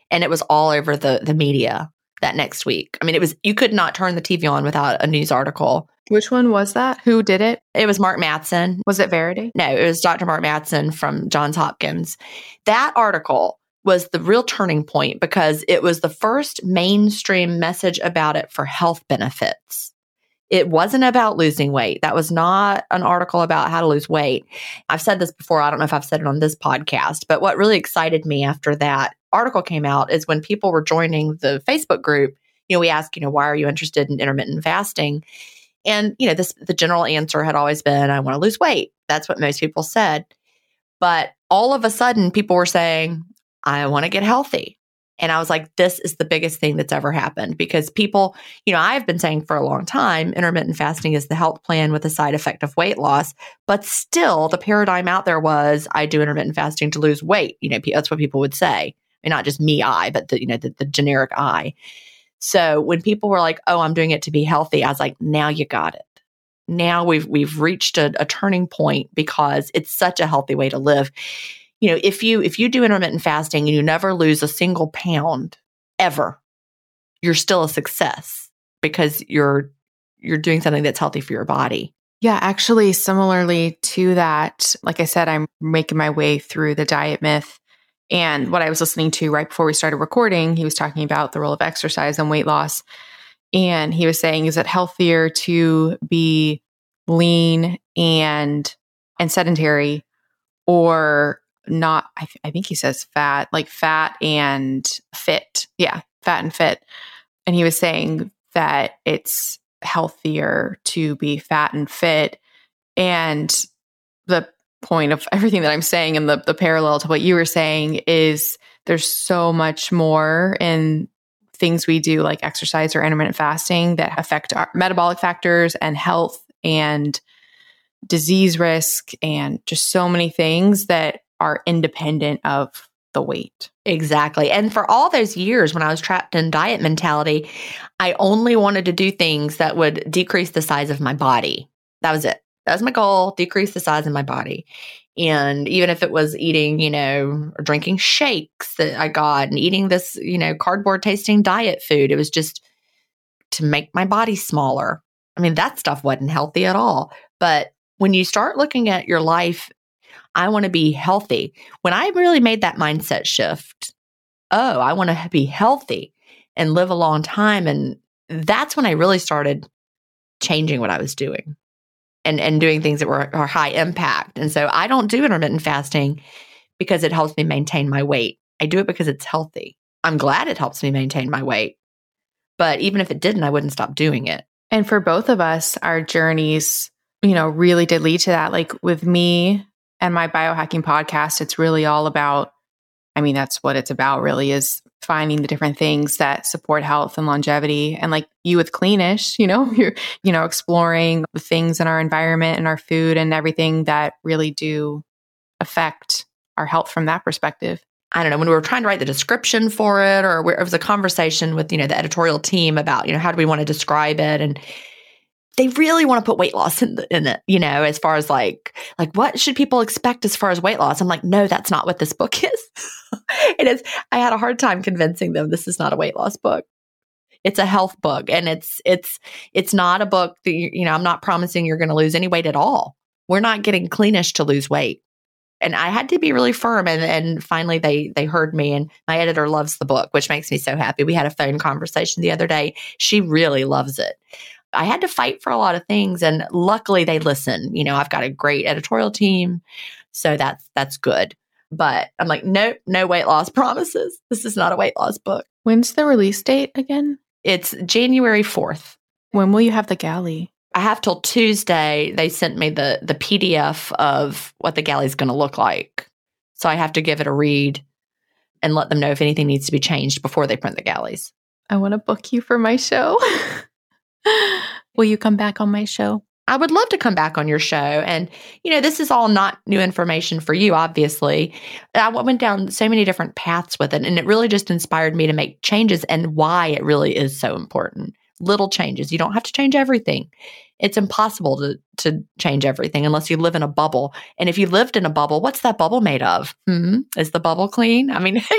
And it was all over the media that next week. I mean, you could not turn the TV on without a news article. Which one was that? Who did it? It was Mark Mattson. Was it Verity? No, it was Dr. Mark Mattson from Johns Hopkins. That article was the real turning point because it was the first mainstream message about it for health benefits. It wasn't about losing weight. That was not an article about how to lose weight. I've said this before. I don't know if I've said it on this podcast, but what really excited me after that article came out is when people were joining the Facebook group, we asked, why are you interested in intermittent fasting? And, the general answer had always been, I want to lose weight. That's what most people said. But all of a sudden, people were saying, I want to get healthy. And I was like, this is the biggest thing that's ever happened because people, I've been saying for a long time, intermittent fasting is the health plan with the side effect of weight loss. But still, the paradigm out there was, I do intermittent fasting to lose weight. That's what people would say. And not just me, but the generic I. So when people were like, oh, I'm doing it to be healthy, I was like, now you got it. Now we've reached a turning point because it's such a healthy way to live. If you do intermittent fasting and you never lose a single pound ever, you're still a success because you're doing something that's healthy for your body. Yeah, actually, similarly to that, like I said, I'm making my way through the diet myth. And what I was listening to right before we started recording, he was talking about the role of exercise and weight loss. And he was saying, is it healthier to be lean and sedentary or not? I think he says fat, like fat and fit. Yeah, fat and fit. And he was saying that it's healthier to be fat and fit. And the point of everything that I'm saying and the parallel to what you were saying is there's so much more in things we do like exercise or intermittent fasting that affect our metabolic factors and health and disease risk and just so many things that are independent of the weight. Exactly. And for all those years when I was trapped in diet mentality, I only wanted to do things that would decrease the size of my body. That was it. That was my goal, decrease the size of my body. And even if it was eating, or drinking shakes that I got and eating this, cardboard tasting diet food, it was just to make my body smaller. I mean, that stuff wasn't healthy at all. But when you start looking at your life, I want to be healthy. When I really made that mindset shift, I want to be healthy and live a long time. And that's when I really started changing what I was doing. And doing things that are high impact. And so I don't do intermittent fasting because it helps me maintain my weight. I do it because it's healthy. I'm glad it helps me maintain my weight. But even if it didn't, I wouldn't stop doing it. And for both of us, our journeys, really did lead to that. Like with me and my biohacking podcast, it's really all about, that's what it's about really, is finding the different things that support health and longevity. And like you with Cleanish, you're exploring the things in our environment and our food and everything that really do affect our health from that perspective. I don't know, when we were trying to write the description for it, or it was a conversation with, the editorial team about, how do we want to describe it? And they really want to put weight loss in it, as far as like what should people expect as far as weight loss? I'm like, no, that's not what this book is. It is. I had a hard time convincing them this is not a weight loss book. It's a health book. And it's not a book that, I'm not promising you're going to lose any weight at all. We're not getting Cleanish to lose weight. And I had to be really firm. And finally they heard me, and my editor loves the book, which makes me so happy. We had a phone conversation the other day. She really loves it. I had to fight for a lot of things, and luckily they listen. I've got a great editorial team, so that's good. But I'm like, nope, no weight loss promises. This is not a weight loss book. When's the release date again? It's January 4th. When will you have the galley? I have till Tuesday. They sent me the PDF of what the galley is going to look like. So I have to give it a read and let them know if anything needs to be changed before they print the galleys. I want to book you for my show. Will you come back on my show? I would love to come back on your show. And, this is all not new information for you, obviously. I went down so many different paths with it, and it really just inspired me to make changes and why it really is so important. little changes. You don't have to change everything. It's impossible to change everything unless you live in a bubble. And if you lived in a bubble, what's that bubble made of? Is the bubble clean? I mean,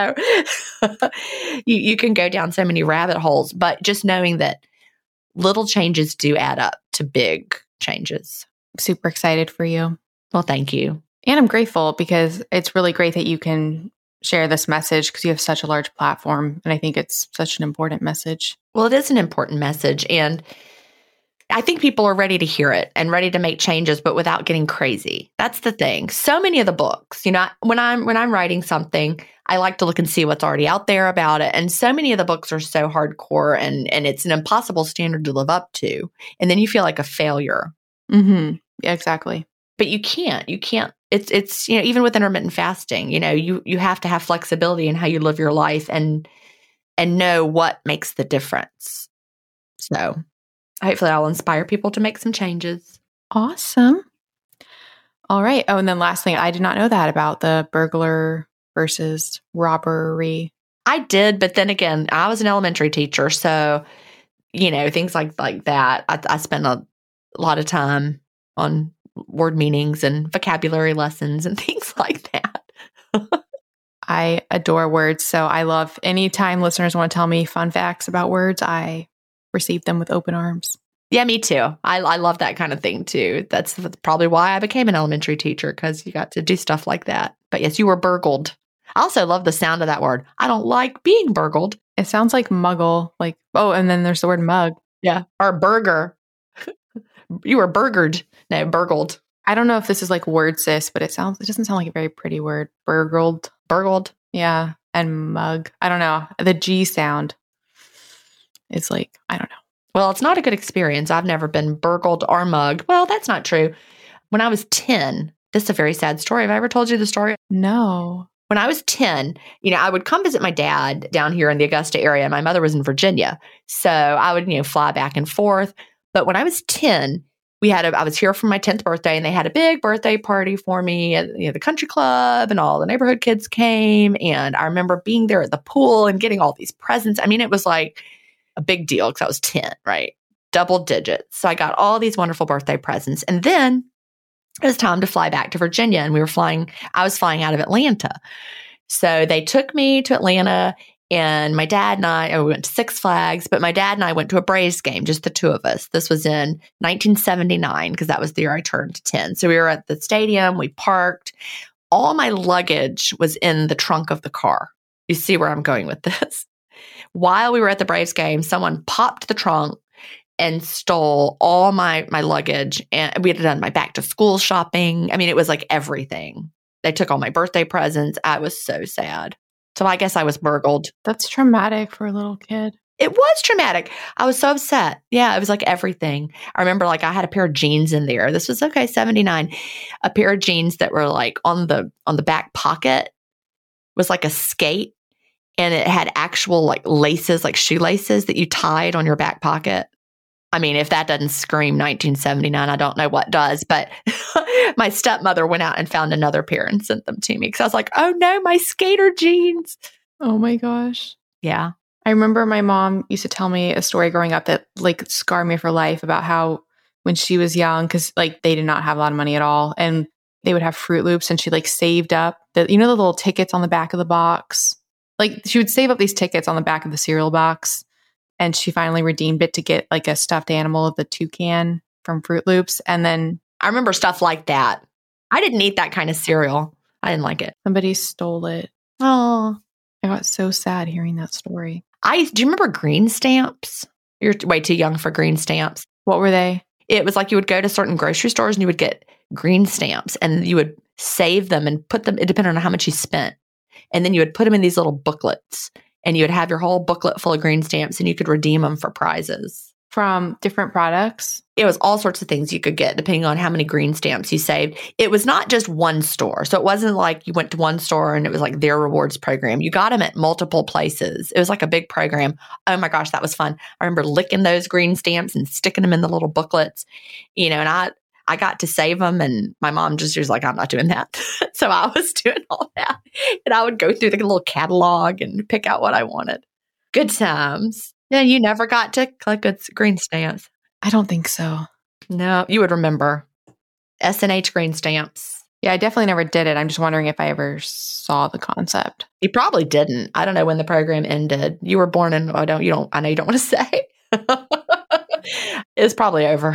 you can go down so many rabbit holes, but just knowing that little changes do add up to big changes. Super excited for you. Well, thank you. And I'm grateful because it's really great that you can share this message because you have such a large platform. And I think it's such an important message. Well, it is an important message. And I think people are ready to hear it and ready to make changes, but without getting crazy. That's the thing. So many of the books, when I'm writing something, I like to look and see what's already out there about it. And so many of the books are so hardcore and it's an impossible standard to live up to. And then you feel like a failure. Mm-hmm. Yeah, exactly. But you can't. It's even with intermittent fasting, you have to have flexibility in how you live your life and know what makes the difference. So hopefully I'll inspire people to make some changes. Awesome. All right. Oh, and then last thing, I did not know that about the burglar versus robbery. I did, but then again, I was an elementary teacher. So, things like that. I spent a lot of time on word meanings and vocabulary lessons and things like that. I adore words. So I love anytime listeners want to tell me fun facts about words, I receive them with open arms. Yeah, me too. I love that kind of thing too. That's probably why I became an elementary teacher, because you got to do stuff like that. But yes, you were burgled. I also love the sound of that word. I don't like being burgled. It sounds like muggle. And then there's the word mug. Yeah. Or burger. You were burgered. No, burgled. I don't know if this is like word sis, but it doesn't sound like a very pretty word. Burgled. Yeah. And mug. I don't know. The G sound is I don't know. Well, it's not a good experience. I've never been burgled or mugged. Well, that's not true. When I was 10, this is a very sad story. Have I ever told you the story? No. When I was 10, I would come visit my dad down here in the Augusta area. My mother was in Virginia. So I would, fly back and forth. But when I was 10, I was here for my 10th birthday, and they had a big birthday party for me at the country club, and all the neighborhood kids came. And I remember being there at the pool and getting all these presents. I mean, it was like a big deal because I was 10, right? Double digits. So I got all these wonderful birthday presents. And then it was time to fly back to Virginia, and I was flying out of Atlanta. So they took me to Atlanta, and my dad and we went to Six Flags, but my dad and I went to a Braves game, just the two of us. This was in 1979, because that was the year I turned 10. So we were at the stadium, we parked. All my luggage was in the trunk of the car. You see where I'm going with this. While we were at the Braves game, someone popped the trunk and stole all my luggage. And we had done my back to school shopping. I mean, it was like everything. They took all my birthday presents. I was so sad. So I guess I was burgled. That's traumatic for a little kid. It was traumatic. I was so upset. Yeah, it was like everything. I remember I had a pair of jeans in there. This was 79. A pair of jeans that were on the back pocket was like a skate. And it had actual laces, like shoelaces that you tied on your back pocket. I mean, if that doesn't scream 1979, I don't know what does. But my stepmother went out and found another pair and sent them to me, because I was like, oh no, my skater jeans. Oh my gosh. Yeah. I remember my mom used to tell me a story growing up that scarred me for life about how when she was young, because they did not have a lot of money at all, and they would have Fruit Loops, and she saved up the little tickets on the back of the box. She would save up these tickets on the back of the cereal box, and she finally redeemed it to get a stuffed animal of the toucan from Fruit Loops. And then I remember stuff like that. I didn't eat that kind of cereal. I didn't like it. Somebody stole it. Oh, I got so sad hearing that story. Do you remember green stamps? You're way too young for green stamps. What were they? It was you would go to certain grocery stores and you would get green stamps, and you would save them and put them, it depended on how much you spent. And then you would put them in these little booklets, and you would have your whole booklet full of green stamps, and you could redeem them for prizes. From different products? It was all sorts of things you could get depending on how many green stamps you saved. It was not just one store. So it wasn't you went to one store and it was their rewards program. You got them at multiple places. It was a big program. Oh my gosh, that was fun. I remember licking those green stamps and sticking them in the little booklets, and I got to save them, and my mom just was like, I'm not doing that. So I was doing all that, and I would go through the little catalog and pick out what I wanted. Good times. Yeah, you never got to collect green stamps. I don't think so. No, you would remember. S&H green stamps. Yeah, I definitely never did it. I'm just wondering if I ever saw the concept. You probably didn't. I don't know when the program ended. You were born in, I know you don't want to say. It's probably over.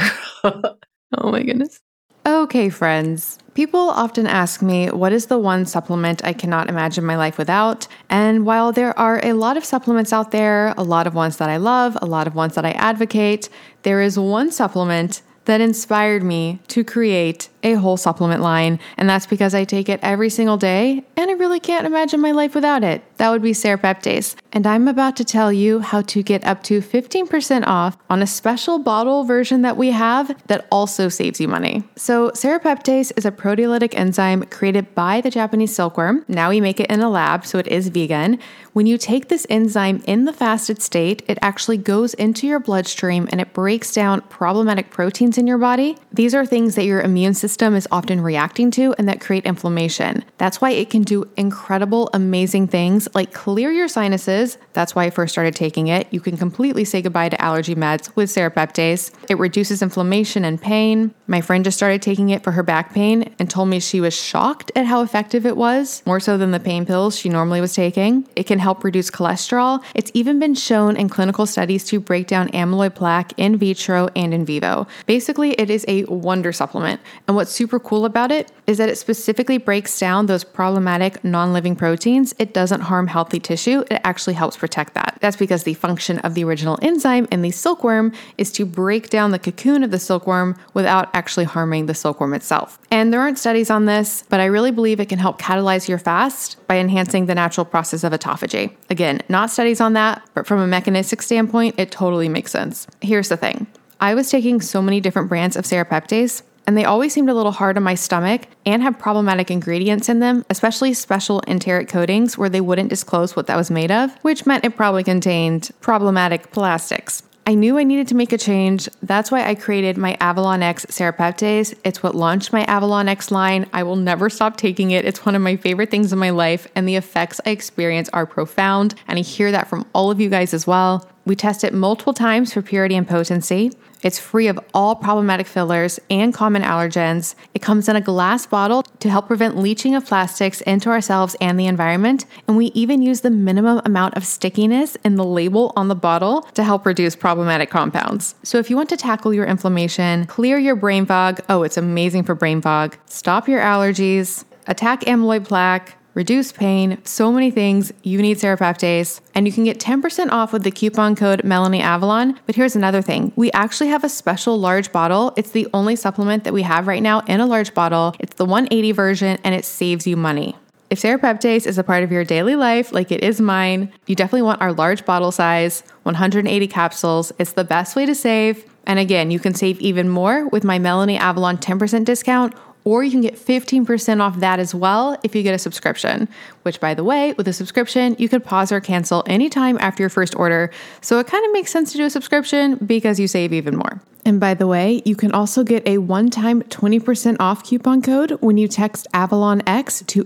Oh my goodness. Okay, friends. People often ask me, what is the one supplement I cannot imagine my life without? And while there are a lot of supplements out there, a lot of ones that I love, a lot of ones that I advocate, there is one supplement that inspired me to create a whole supplement line, and that's because I take it every single day, and I really can't imagine my life without it. That would be Serapeptase. And I'm about to tell you how to get up to 15% off on a special bottle version that we have that also saves you money. So Serapeptase is a proteolytic enzyme created by the Japanese silkworm. Now we make it in a lab, so it is vegan. When you take this enzyme in the fasted state, it actually goes into your bloodstream and it breaks down problematic proteins in your body. These are things that your immune system is often reacting to and that create inflammation. That's why it can do incredible, amazing things like clear your sinuses. That's why I first started taking it. You can completely say goodbye to allergy meds with Serapeptase. It reduces inflammation and pain. My friend just started taking it for her back pain and told me she was shocked at how effective it was, more so than the pain pills she normally was taking. It can help reduce cholesterol. It's even been shown in clinical studies to break down amyloid plaque in vitro and in vivo. Basically, it is a wonder supplement. And what's super cool about it is that it specifically breaks down those problematic non-living proteins. It doesn't harm healthy tissue. It actually helps protect that. That's because the function of the original enzyme in the silkworm is to break down the cocoon of the silkworm without actually harming the silkworm itself. And there aren't studies on this, but I really believe it can help catalyze your fast by enhancing the natural process of autophagy. Again, not studies on that, but from a mechanistic standpoint, it totally makes sense. Here's the thing. I was taking so many different brands of Serapeptase, and they always seemed a little hard on my stomach and had problematic ingredients in them, especially special enteric coatings where they wouldn't disclose what that was made of, which meant it probably contained problematic plastics. I knew I needed to make a change. That's why I created my Avalon X Serapeptase. It's what launched my Avalon X line. I will never stop taking it. It's one of my favorite things in my life, and the effects I experience are profound, and I hear that from all of you guys as well. We test it multiple times for purity and potency. It's free of all problematic fillers and common allergens. It comes in a glass bottle to help prevent leaching of plastics into ourselves and the environment. And we even use the minimum amount of stickiness in the label on the bottle to help reduce problematic compounds. So if you want to tackle your inflammation, clear your brain fog, it's amazing for brain fog, stop your allergies, attack amyloid plaque, reduce pain, so many things, you need Serapeptase. And you can get 10% off with the coupon code MelanieAvalon. But here's another thing. We actually have a special large bottle. It's the only supplement that we have right now in a large bottle. It's the 180 version, and it saves you money. If Serapeptase is a part of your daily life, like it is mine, you definitely want our large bottle size, 180 capsules. It's the best way to save. And again, you can save even more with my Melanie Avalon 10% discount, or you can get 15% off that as well if you get a subscription, which, by the way, with a subscription, you could pause or cancel anytime after your first order. So it kind of makes sense to do a subscription because you save even more. And by the way, you can also get a one-time 20% off coupon code when you text Avalon X to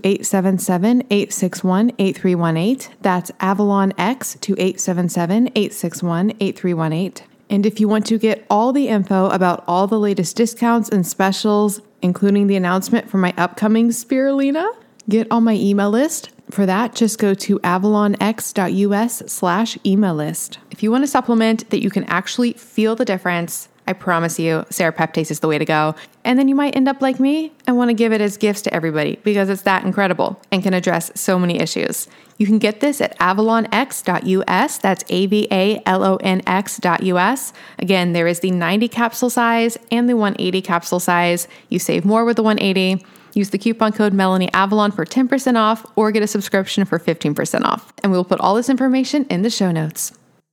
877-861-8318. That's Avalon X to 877-861-8318. And if you want to get all the info about all the latest discounts and specials, including the announcement for my upcoming Spirulina, get on my email list. For that, just go to avalonx.us/email list. If you want a supplement that you can actually feel the difference, I promise you, Serapeptase is the way to go. And then you might end up like me and want to give it as gifts to everybody because it's that incredible and can address so many issues. You can get this at avalonx.us. That's avalonx.us. Again, there is the 90 capsule size and the 180 capsule size. You save more with the 180. Use the coupon code MelanieAvalon for 10% off or get a subscription for 15% off. And we'll put all this information in the show notes.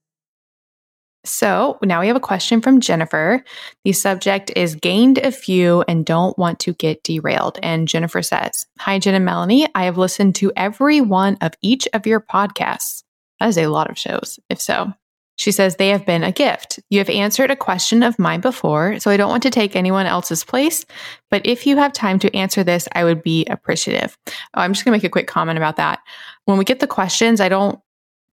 So now we have a question from Jennifer. The subject is gained a few and don't want to get derailed. And Jennifer says, "Hi, Jen and Melanie. I have listened to every one of each of your podcasts." That is a lot of shows, if so. She says, "They have been a gift. You have answered a question of mine before, so I don't want to take anyone else's place. But if you have time to answer this, I would be appreciative." I'm just going to make a quick comment about that. When we get the questions, I don't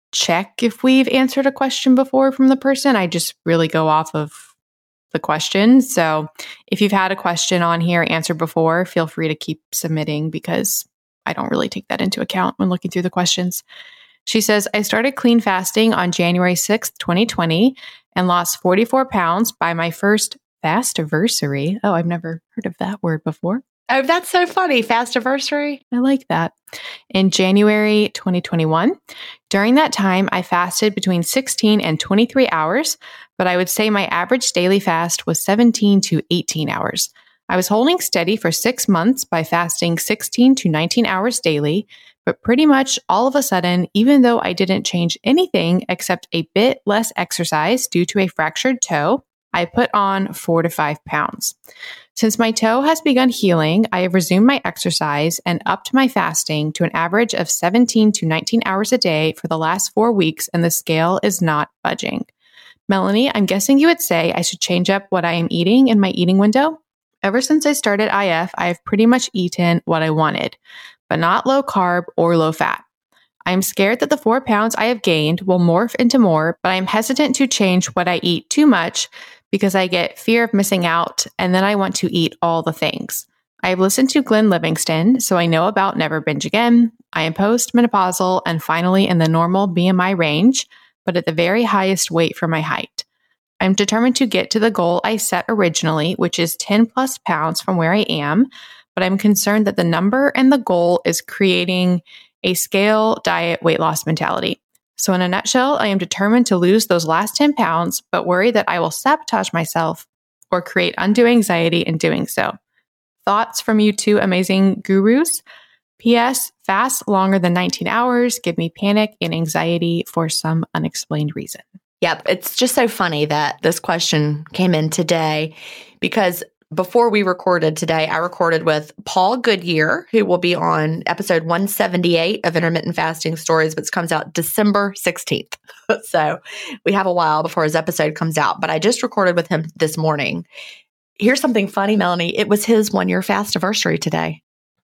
check if we've answered a question before from the person. I just really go off of the question. So if you've had a question on here answered before, feel free to keep submitting because I don't really take that into account when looking through the questions. She says, I started clean fasting on January 6th, 2020 and lost 44 pounds by my first fastiversary. Oh, I've never heard of that word before. Oh, that's so funny. Fastiversary. I like that. In January 2021. During that time, I fasted between 16 and 23 hours, but I would say my average daily fast was 17 to 18 hours. I was holding steady for 6 months by fasting 16 to 19 hours daily, but pretty much all of a sudden, even though I didn't change anything except a bit less exercise due to a fractured toe, I put on 4 to 5 pounds. Since my toe has begun healing, I have resumed my exercise and upped my fasting to an average of 17 to 19 hours a day for the last 4 weeks, and the scale is not budging. Melanie, I'm guessing you would say I should change up what I am eating in my eating window? Ever since I started IF, I have pretty much eaten what I wanted, but not low carb or low fat. I am scared that the 4 pounds I have gained will morph into more, but I am hesitant to change what I eat too much because I get fear of missing out, and then I want to eat all the things. I have listened to Glenn Livingston, so I know about Never Binge Again. I am postmenopausal and finally in the normal BMI range, but at the very highest weight for my height. I'm determined to get to the goal I set originally, which is 10 plus pounds from where I am, but I'm concerned that the number and the goal is creating a scale diet weight loss mentality. So in a nutshell, I am determined to lose those last 10 pounds, but worry that I will sabotage myself or create undue anxiety in doing so. Thoughts from you two amazing gurus? P.S. Fast longer than 19 hours give me panic and anxiety for some unexplained reason. Yep. It's just so funny that this question came in today because before we recorded today, I recorded with Paul Goodyear, who will be on episode 178 of Intermittent Fasting Stories, which comes out December 16th. So we have a while before his episode comes out, but I just recorded with him this morning. Here's something funny, Melanie. It was his 1-year fastiversary today.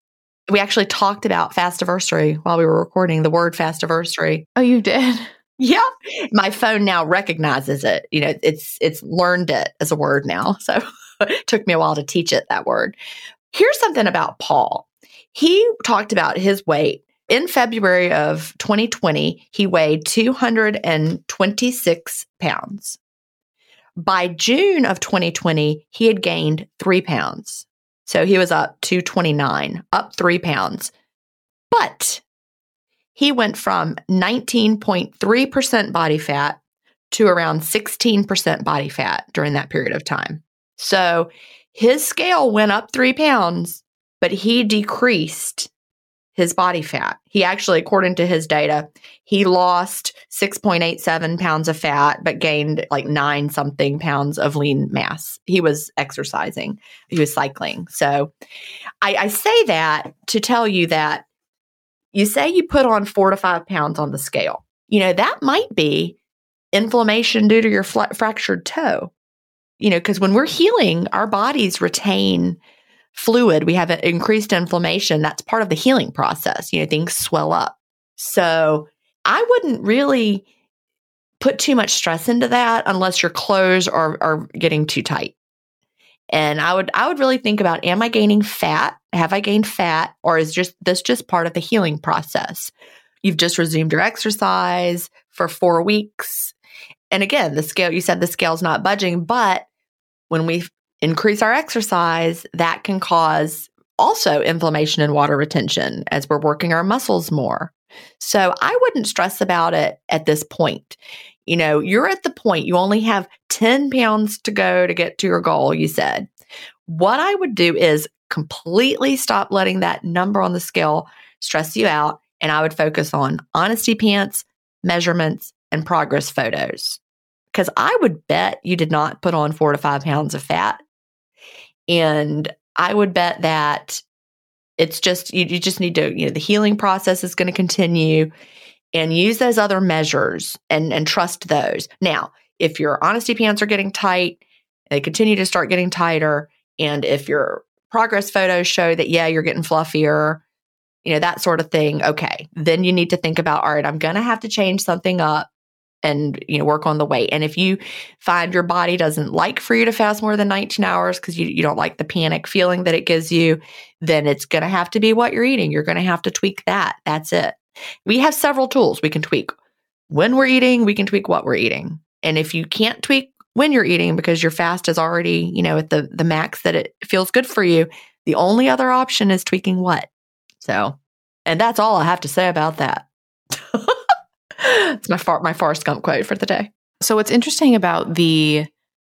We actually talked about fastiversary while we were recording, the word fastiversary. Oh, you did? Yeah. My phone now recognizes it. You know, it's learned it as a word now. So it took me a while to teach it that word. Here's something about Paul. He talked about his weight. In February of 2020, he weighed 226 pounds. By June of 2020, he had gained 3 pounds. So he was up to 29, up 3 pounds. But he went from 19.3% body fat to around 16% body fat during that period of time. So his scale went up 3 pounds, but he decreased his body fat. He actually, according to his data, he lost 6.87 pounds of fat, but gained like 9 something pounds of lean mass. He was exercising. He was cycling. So I say that to tell you that you say you put on 4 to 5 pounds on the scale. You know, that might be inflammation due to your fractured toe. You know, because when we're healing, our bodies retain fluid. We have an increased inflammation. That's part of the healing process. You know, things swell up. So I wouldn't really put too much stress into that unless your clothes are getting too tight. And I would really think about, am I gaining fat? Have I gained fat? Or is this just part of the healing process? You've just resumed your exercise for 4 weeks. And again, you said the scale's not budging, but when we increase our exercise, that can cause also inflammation and water retention as we're working our muscles more. So I wouldn't stress about it at this point. You know, you're at the point, you only have 10 pounds to go to get to your goal, you said. What I would do is completely stop letting that number on the scale stress you out. And I would focus on honesty pants, measurements, and progress photos. Because I would bet you did not put on 4 to 5 pounds of fat. And I would bet that it's just, you just need to, the healing process is going to continue, and use those other measures and trust those. Now, if your honesty pants are getting tight, they continue to start getting tighter. And if your progress photos show that, yeah, you're getting fluffier, that sort of thing. Okay. Then you need to think about, all right, I'm going to have to change something up and, work on the weight. And if you find your body doesn't like for you to fast more than 19 hours because you don't like the panic feeling that it gives you, then it's going to have to be what you're eating. You're going to have to tweak that. That's it. We have several tools we can tweak. When we're eating, we can tweak what we're eating. And if you can't tweak when you're eating because your fast is already, at the max that it feels good for you, the only other option is tweaking what? So, and that's all I have to say about that. It's my Forrest Gump quote for the day. So what's interesting about the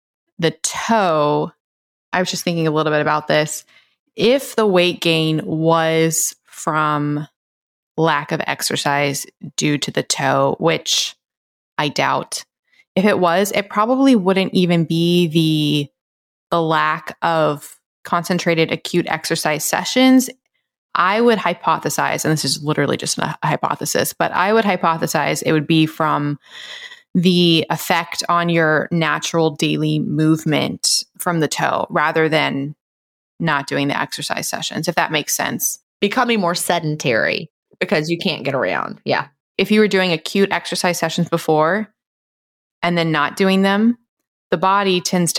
toe, I was just thinking a little bit about this. If the weight gain was from lack of exercise due to the toe, which I doubt, if it was, it probably wouldn't even be the lack of concentrated acute exercise sessions. I would hypothesize, and this is literally just a hypothesis, but I would hypothesize it would be from the effect on your natural daily movement from the toe rather than not doing the exercise sessions, if that makes sense. Becoming more sedentary because you can't get around. Yeah. If you were doing acute exercise sessions before and then not doing them, the body tends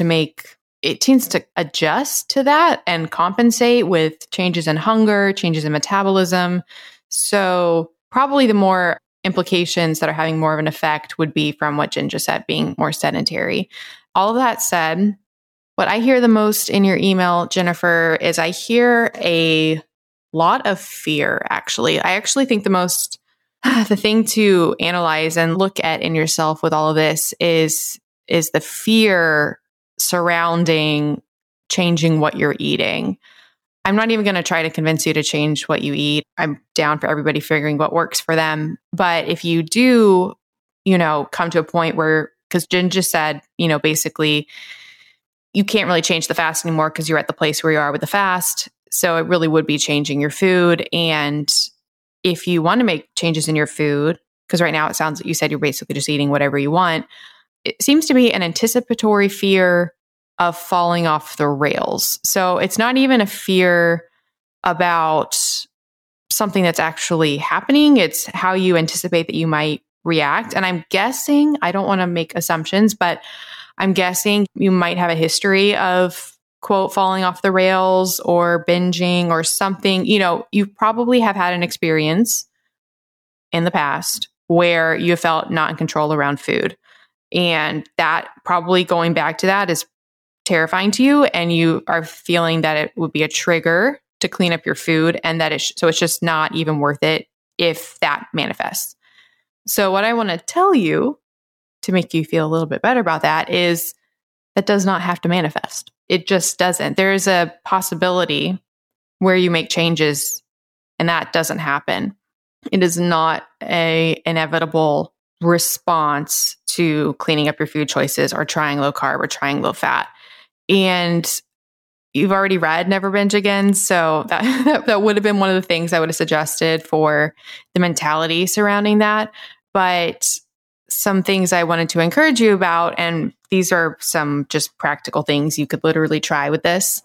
to adjust to that and compensate with changes in hunger, changes in metabolism. So probably the more implications that are having more of an effect would be from what Jen just said, being more sedentary. All of that said, what I hear the most in your email, Jennifer, is I hear a lot of fear, actually. I actually think the thing to analyze and look at in yourself with all of this is the fear surrounding changing what you're eating. I'm not even going to try to convince you to change what you eat. I'm down for everybody figuring what works for them. But if you do, come to a point where, because Jen just said, basically, you can't really change the fast anymore because you're at the place where you are with the fast. So it really would be changing your food. And if you want to make changes in your food, because right now it sounds like you said you're basically just eating whatever you want, it seems to be an anticipatory fear of falling off the rails. So it's not even a fear about something that's actually happening. It's how you anticipate that you might react. And I'm guessing, I don't want to make assumptions, but I'm guessing you might have a history of, quote, falling off the rails or binging or something. You probably have had an experience in the past where you felt not in control around food. And that probably going back to that is terrifying to you. And you are feeling that it would be a trigger to clean up your food and that so it's just not even worth it if that manifests. So what I want to tell you to make you feel a little bit better about that is that does not have to manifest. It just doesn't. There is a possibility where you make changes and that doesn't happen. It is not an inevitable response to cleaning up your food choices or trying low carb or trying low fat. And you've already read Never Binge Again. So that would have been one of the things I would have suggested for the mentality surrounding that. But some things I wanted to encourage you about, and these are some just practical things you could literally try with this,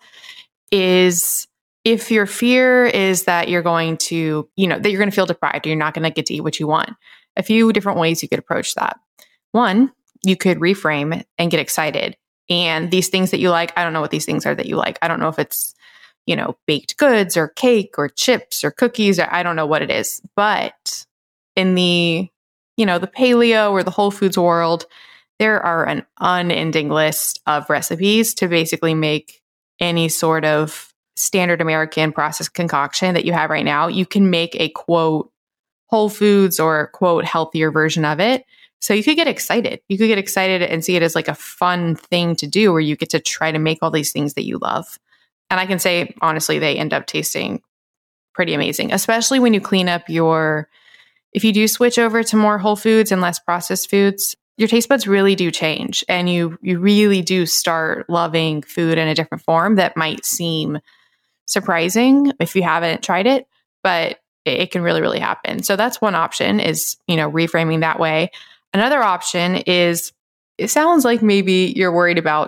is if your fear is that you're going to, that you're going to feel deprived or you're not going to get to eat what you want, a few different ways you could approach that. One, you could reframe and get excited. And these things that you like, I don't know what these things are that you like. I don't know if it's, baked goods or cake or chips or cookies, or I don't know what it is. But in the, the paleo or the whole foods world, there are an unending list of recipes to basically make any sort of standard American processed concoction that you have right now. You can make a, quote, whole foods or, quote, healthier version of it. So you could get excited. You could get excited and see it as like a fun thing to do where you get to try to make all these things that you love. And I can say, honestly, they end up tasting pretty amazing, especially when you clean up if you do switch over to more whole foods and less processed foods, your taste buds really do change. And you really do start loving food in a different form that might seem surprising if you haven't tried it, but it can really, really happen. So that's one option is, reframing that way. Another option is, it sounds like maybe you're worried about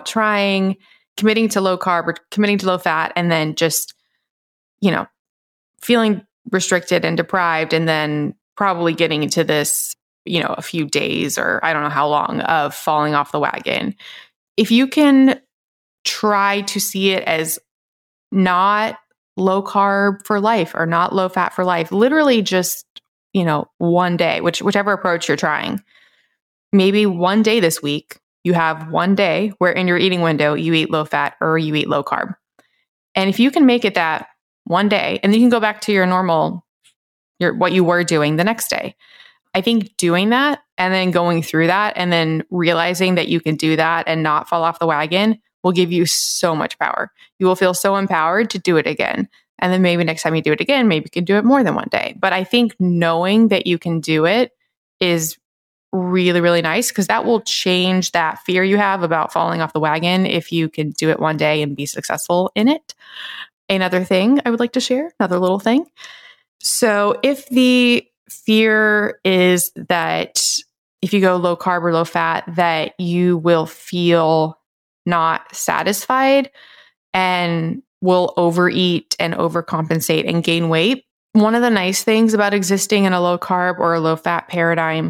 committing to low carb or committing to low fat and then just, feeling restricted and deprived, and then probably getting into this, a few days or I don't know how long of falling off the wagon. If you can try to see it as not low carb for life or not low fat for life, literally just, one day, whichever approach you're trying, maybe one day this week, you have one day where in your eating window, you eat low fat or you eat low carb. And if you can make it that one day, and then you can go back to your normal, what you were doing the next day. I think doing that and then going through that and then realizing that you can do that and not fall off the wagon will give you so much power. You will feel so empowered to do it again. And then maybe next time you do it again, maybe you can do it more than one day. But I think knowing that you can do it is really, really nice, because that will change that fear you have about falling off the wagon if you can do it one day and be successful in it. Another thing I would like to share, another little thing. So if the fear is that if you go low carb or low fat, that you will feel not satisfied and will overeat and overcompensate and gain weight. One of the nice things about existing in a low carb or a low fat paradigm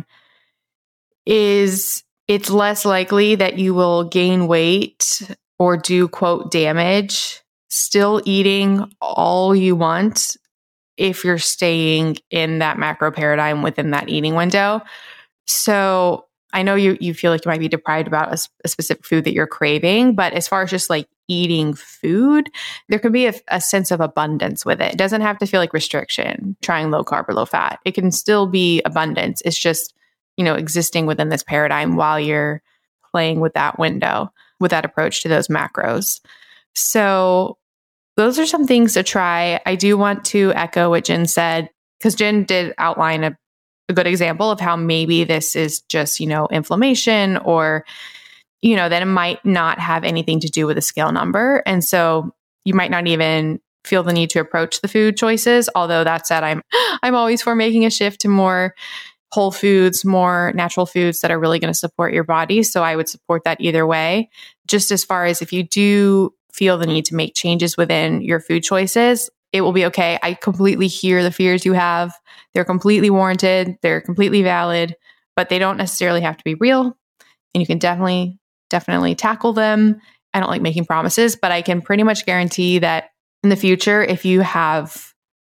is it's less likely that you will gain weight or do, quote, damage, still eating all you want if you're staying in that macro paradigm within that eating window. So I know you feel like you might be deprived about a specific food that you're craving, but as far as just like eating food, there can be a sense of abundance with it. It doesn't have to feel like restriction, trying low carb or low fat. It can still be abundance. It's just, existing within this paradigm while you're playing with that window, with that approach to those macros. So those are some things to try. I do want to echo what Jen said, because Jen did outline a good example of how maybe this is just, inflammation, or, that it might not have anything to do with a scale number. And so you might not even feel the need to approach the food choices. Although that said, I'm always for making a shift to more whole foods, more natural foods that are really going to support your body. So I would support that either way. Just as far as if you do feel the need to make changes within your food choices, it will be okay. I completely hear the fears you have. They're completely warranted. They're completely valid, but they don't necessarily have to be real. And you can definitely tackle them. I don't like making promises, but I can pretty much guarantee that in the future, if you have,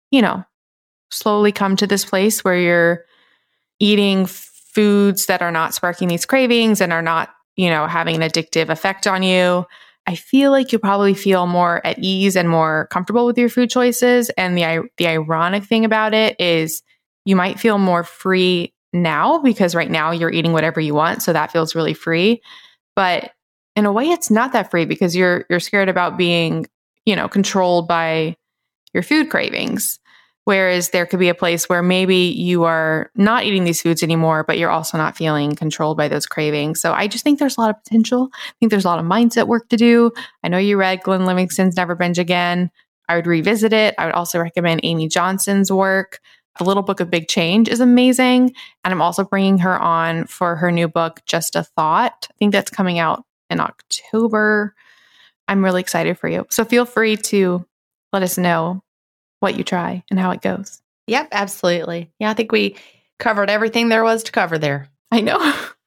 slowly come to this place where you're eating foods that are not sparking these cravings and are not, having an addictive effect on you, I feel like you'll probably feel more at ease and more comfortable with your food choices. And the ironic thing about it is you might feel more free now, because right now you're eating whatever you want. So that feels really free. But in a way, it's not that free, because you're scared about being, controlled by your food cravings. Whereas there could be a place where maybe you are not eating these foods anymore, but you're also not feeling controlled by those cravings. So I just think there's a lot of potential. I think there's a lot of mindset work to do. I know you read Glenn Livingston's Never Binge Again. I would revisit it. I would also recommend Amy Johnson's work. The Little Book of Big Change is amazing. And I'm also bringing her on for her new book, Just a Thought. I think that's coming out in October. I'm really excited for you. So feel free to let us know what you try and how it goes. Yep, absolutely. Yeah, I think we covered everything there was to cover there. I know.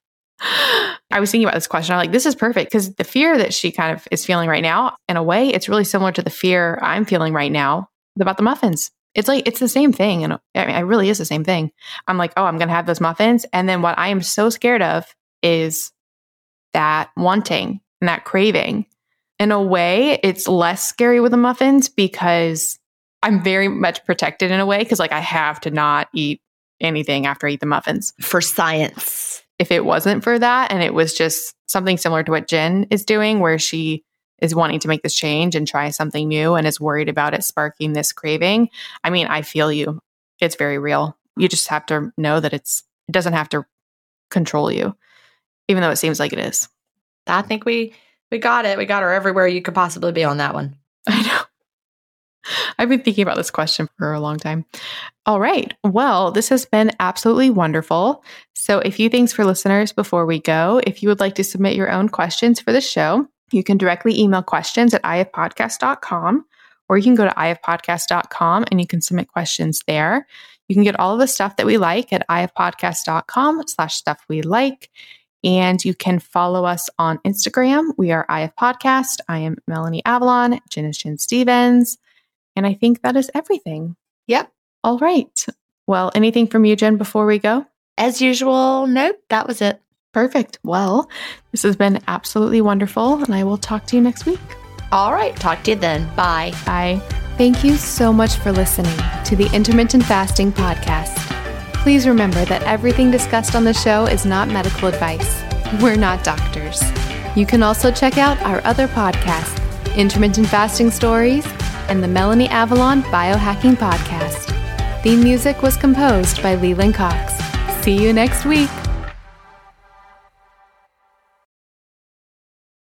I was thinking about this question. I'm like, this is perfect, because the fear that she kind of is feeling right now, in a way, it's really similar to the fear I'm feeling right now about the muffins. It's the same thing. And it really is the same thing. I'm like, oh, I'm going to have those muffins. And then what I am so scared of is that wanting and that craving. In a way, it's less scary with the muffins, because I'm very much protected in a way, because I have to not eat anything after I eat the muffins. For science. If it wasn't for that, and it was just something similar to what Jen is doing, where she is wanting to make this change and try something new and is worried about it sparking this craving. I mean, I feel you. It's very real. You just have to know that it doesn't have to control you, even though it seems like it is. I think we got it. We got her everywhere you could possibly be on that one. I know. I've been thinking about this question for a long time. All right. Well, this has been absolutely wonderful. So a few things for listeners before we go. If you would like to submit your own questions for the show, you can directly email questions@ifpodcast.com, or you can go to ifpodcast.com and you can submit questions there. You can get all of the stuff that we like at ifpodcast.com/stuff-we-like. And you can follow us on Instagram. We are IF Podcast. I am Melanie Avalon. Jen is Jen Stevens. And I think that is everything. Yep. All right. Well, anything from you, Jen, before we go? As usual, nope, that was it. Perfect. Well, this has been absolutely wonderful, and I will talk to you next week. All right. Talk to you then. Bye. Bye. Thank you so much for listening to the Intermittent Fasting Podcast. Please remember that everything discussed on the show is not medical advice. We're not doctors. You can also check out our other podcasts, Intermittent Fasting Stories and the Melanie Avalon Biohacking Podcast. Theme music was composed by Leland Cox. See you next week.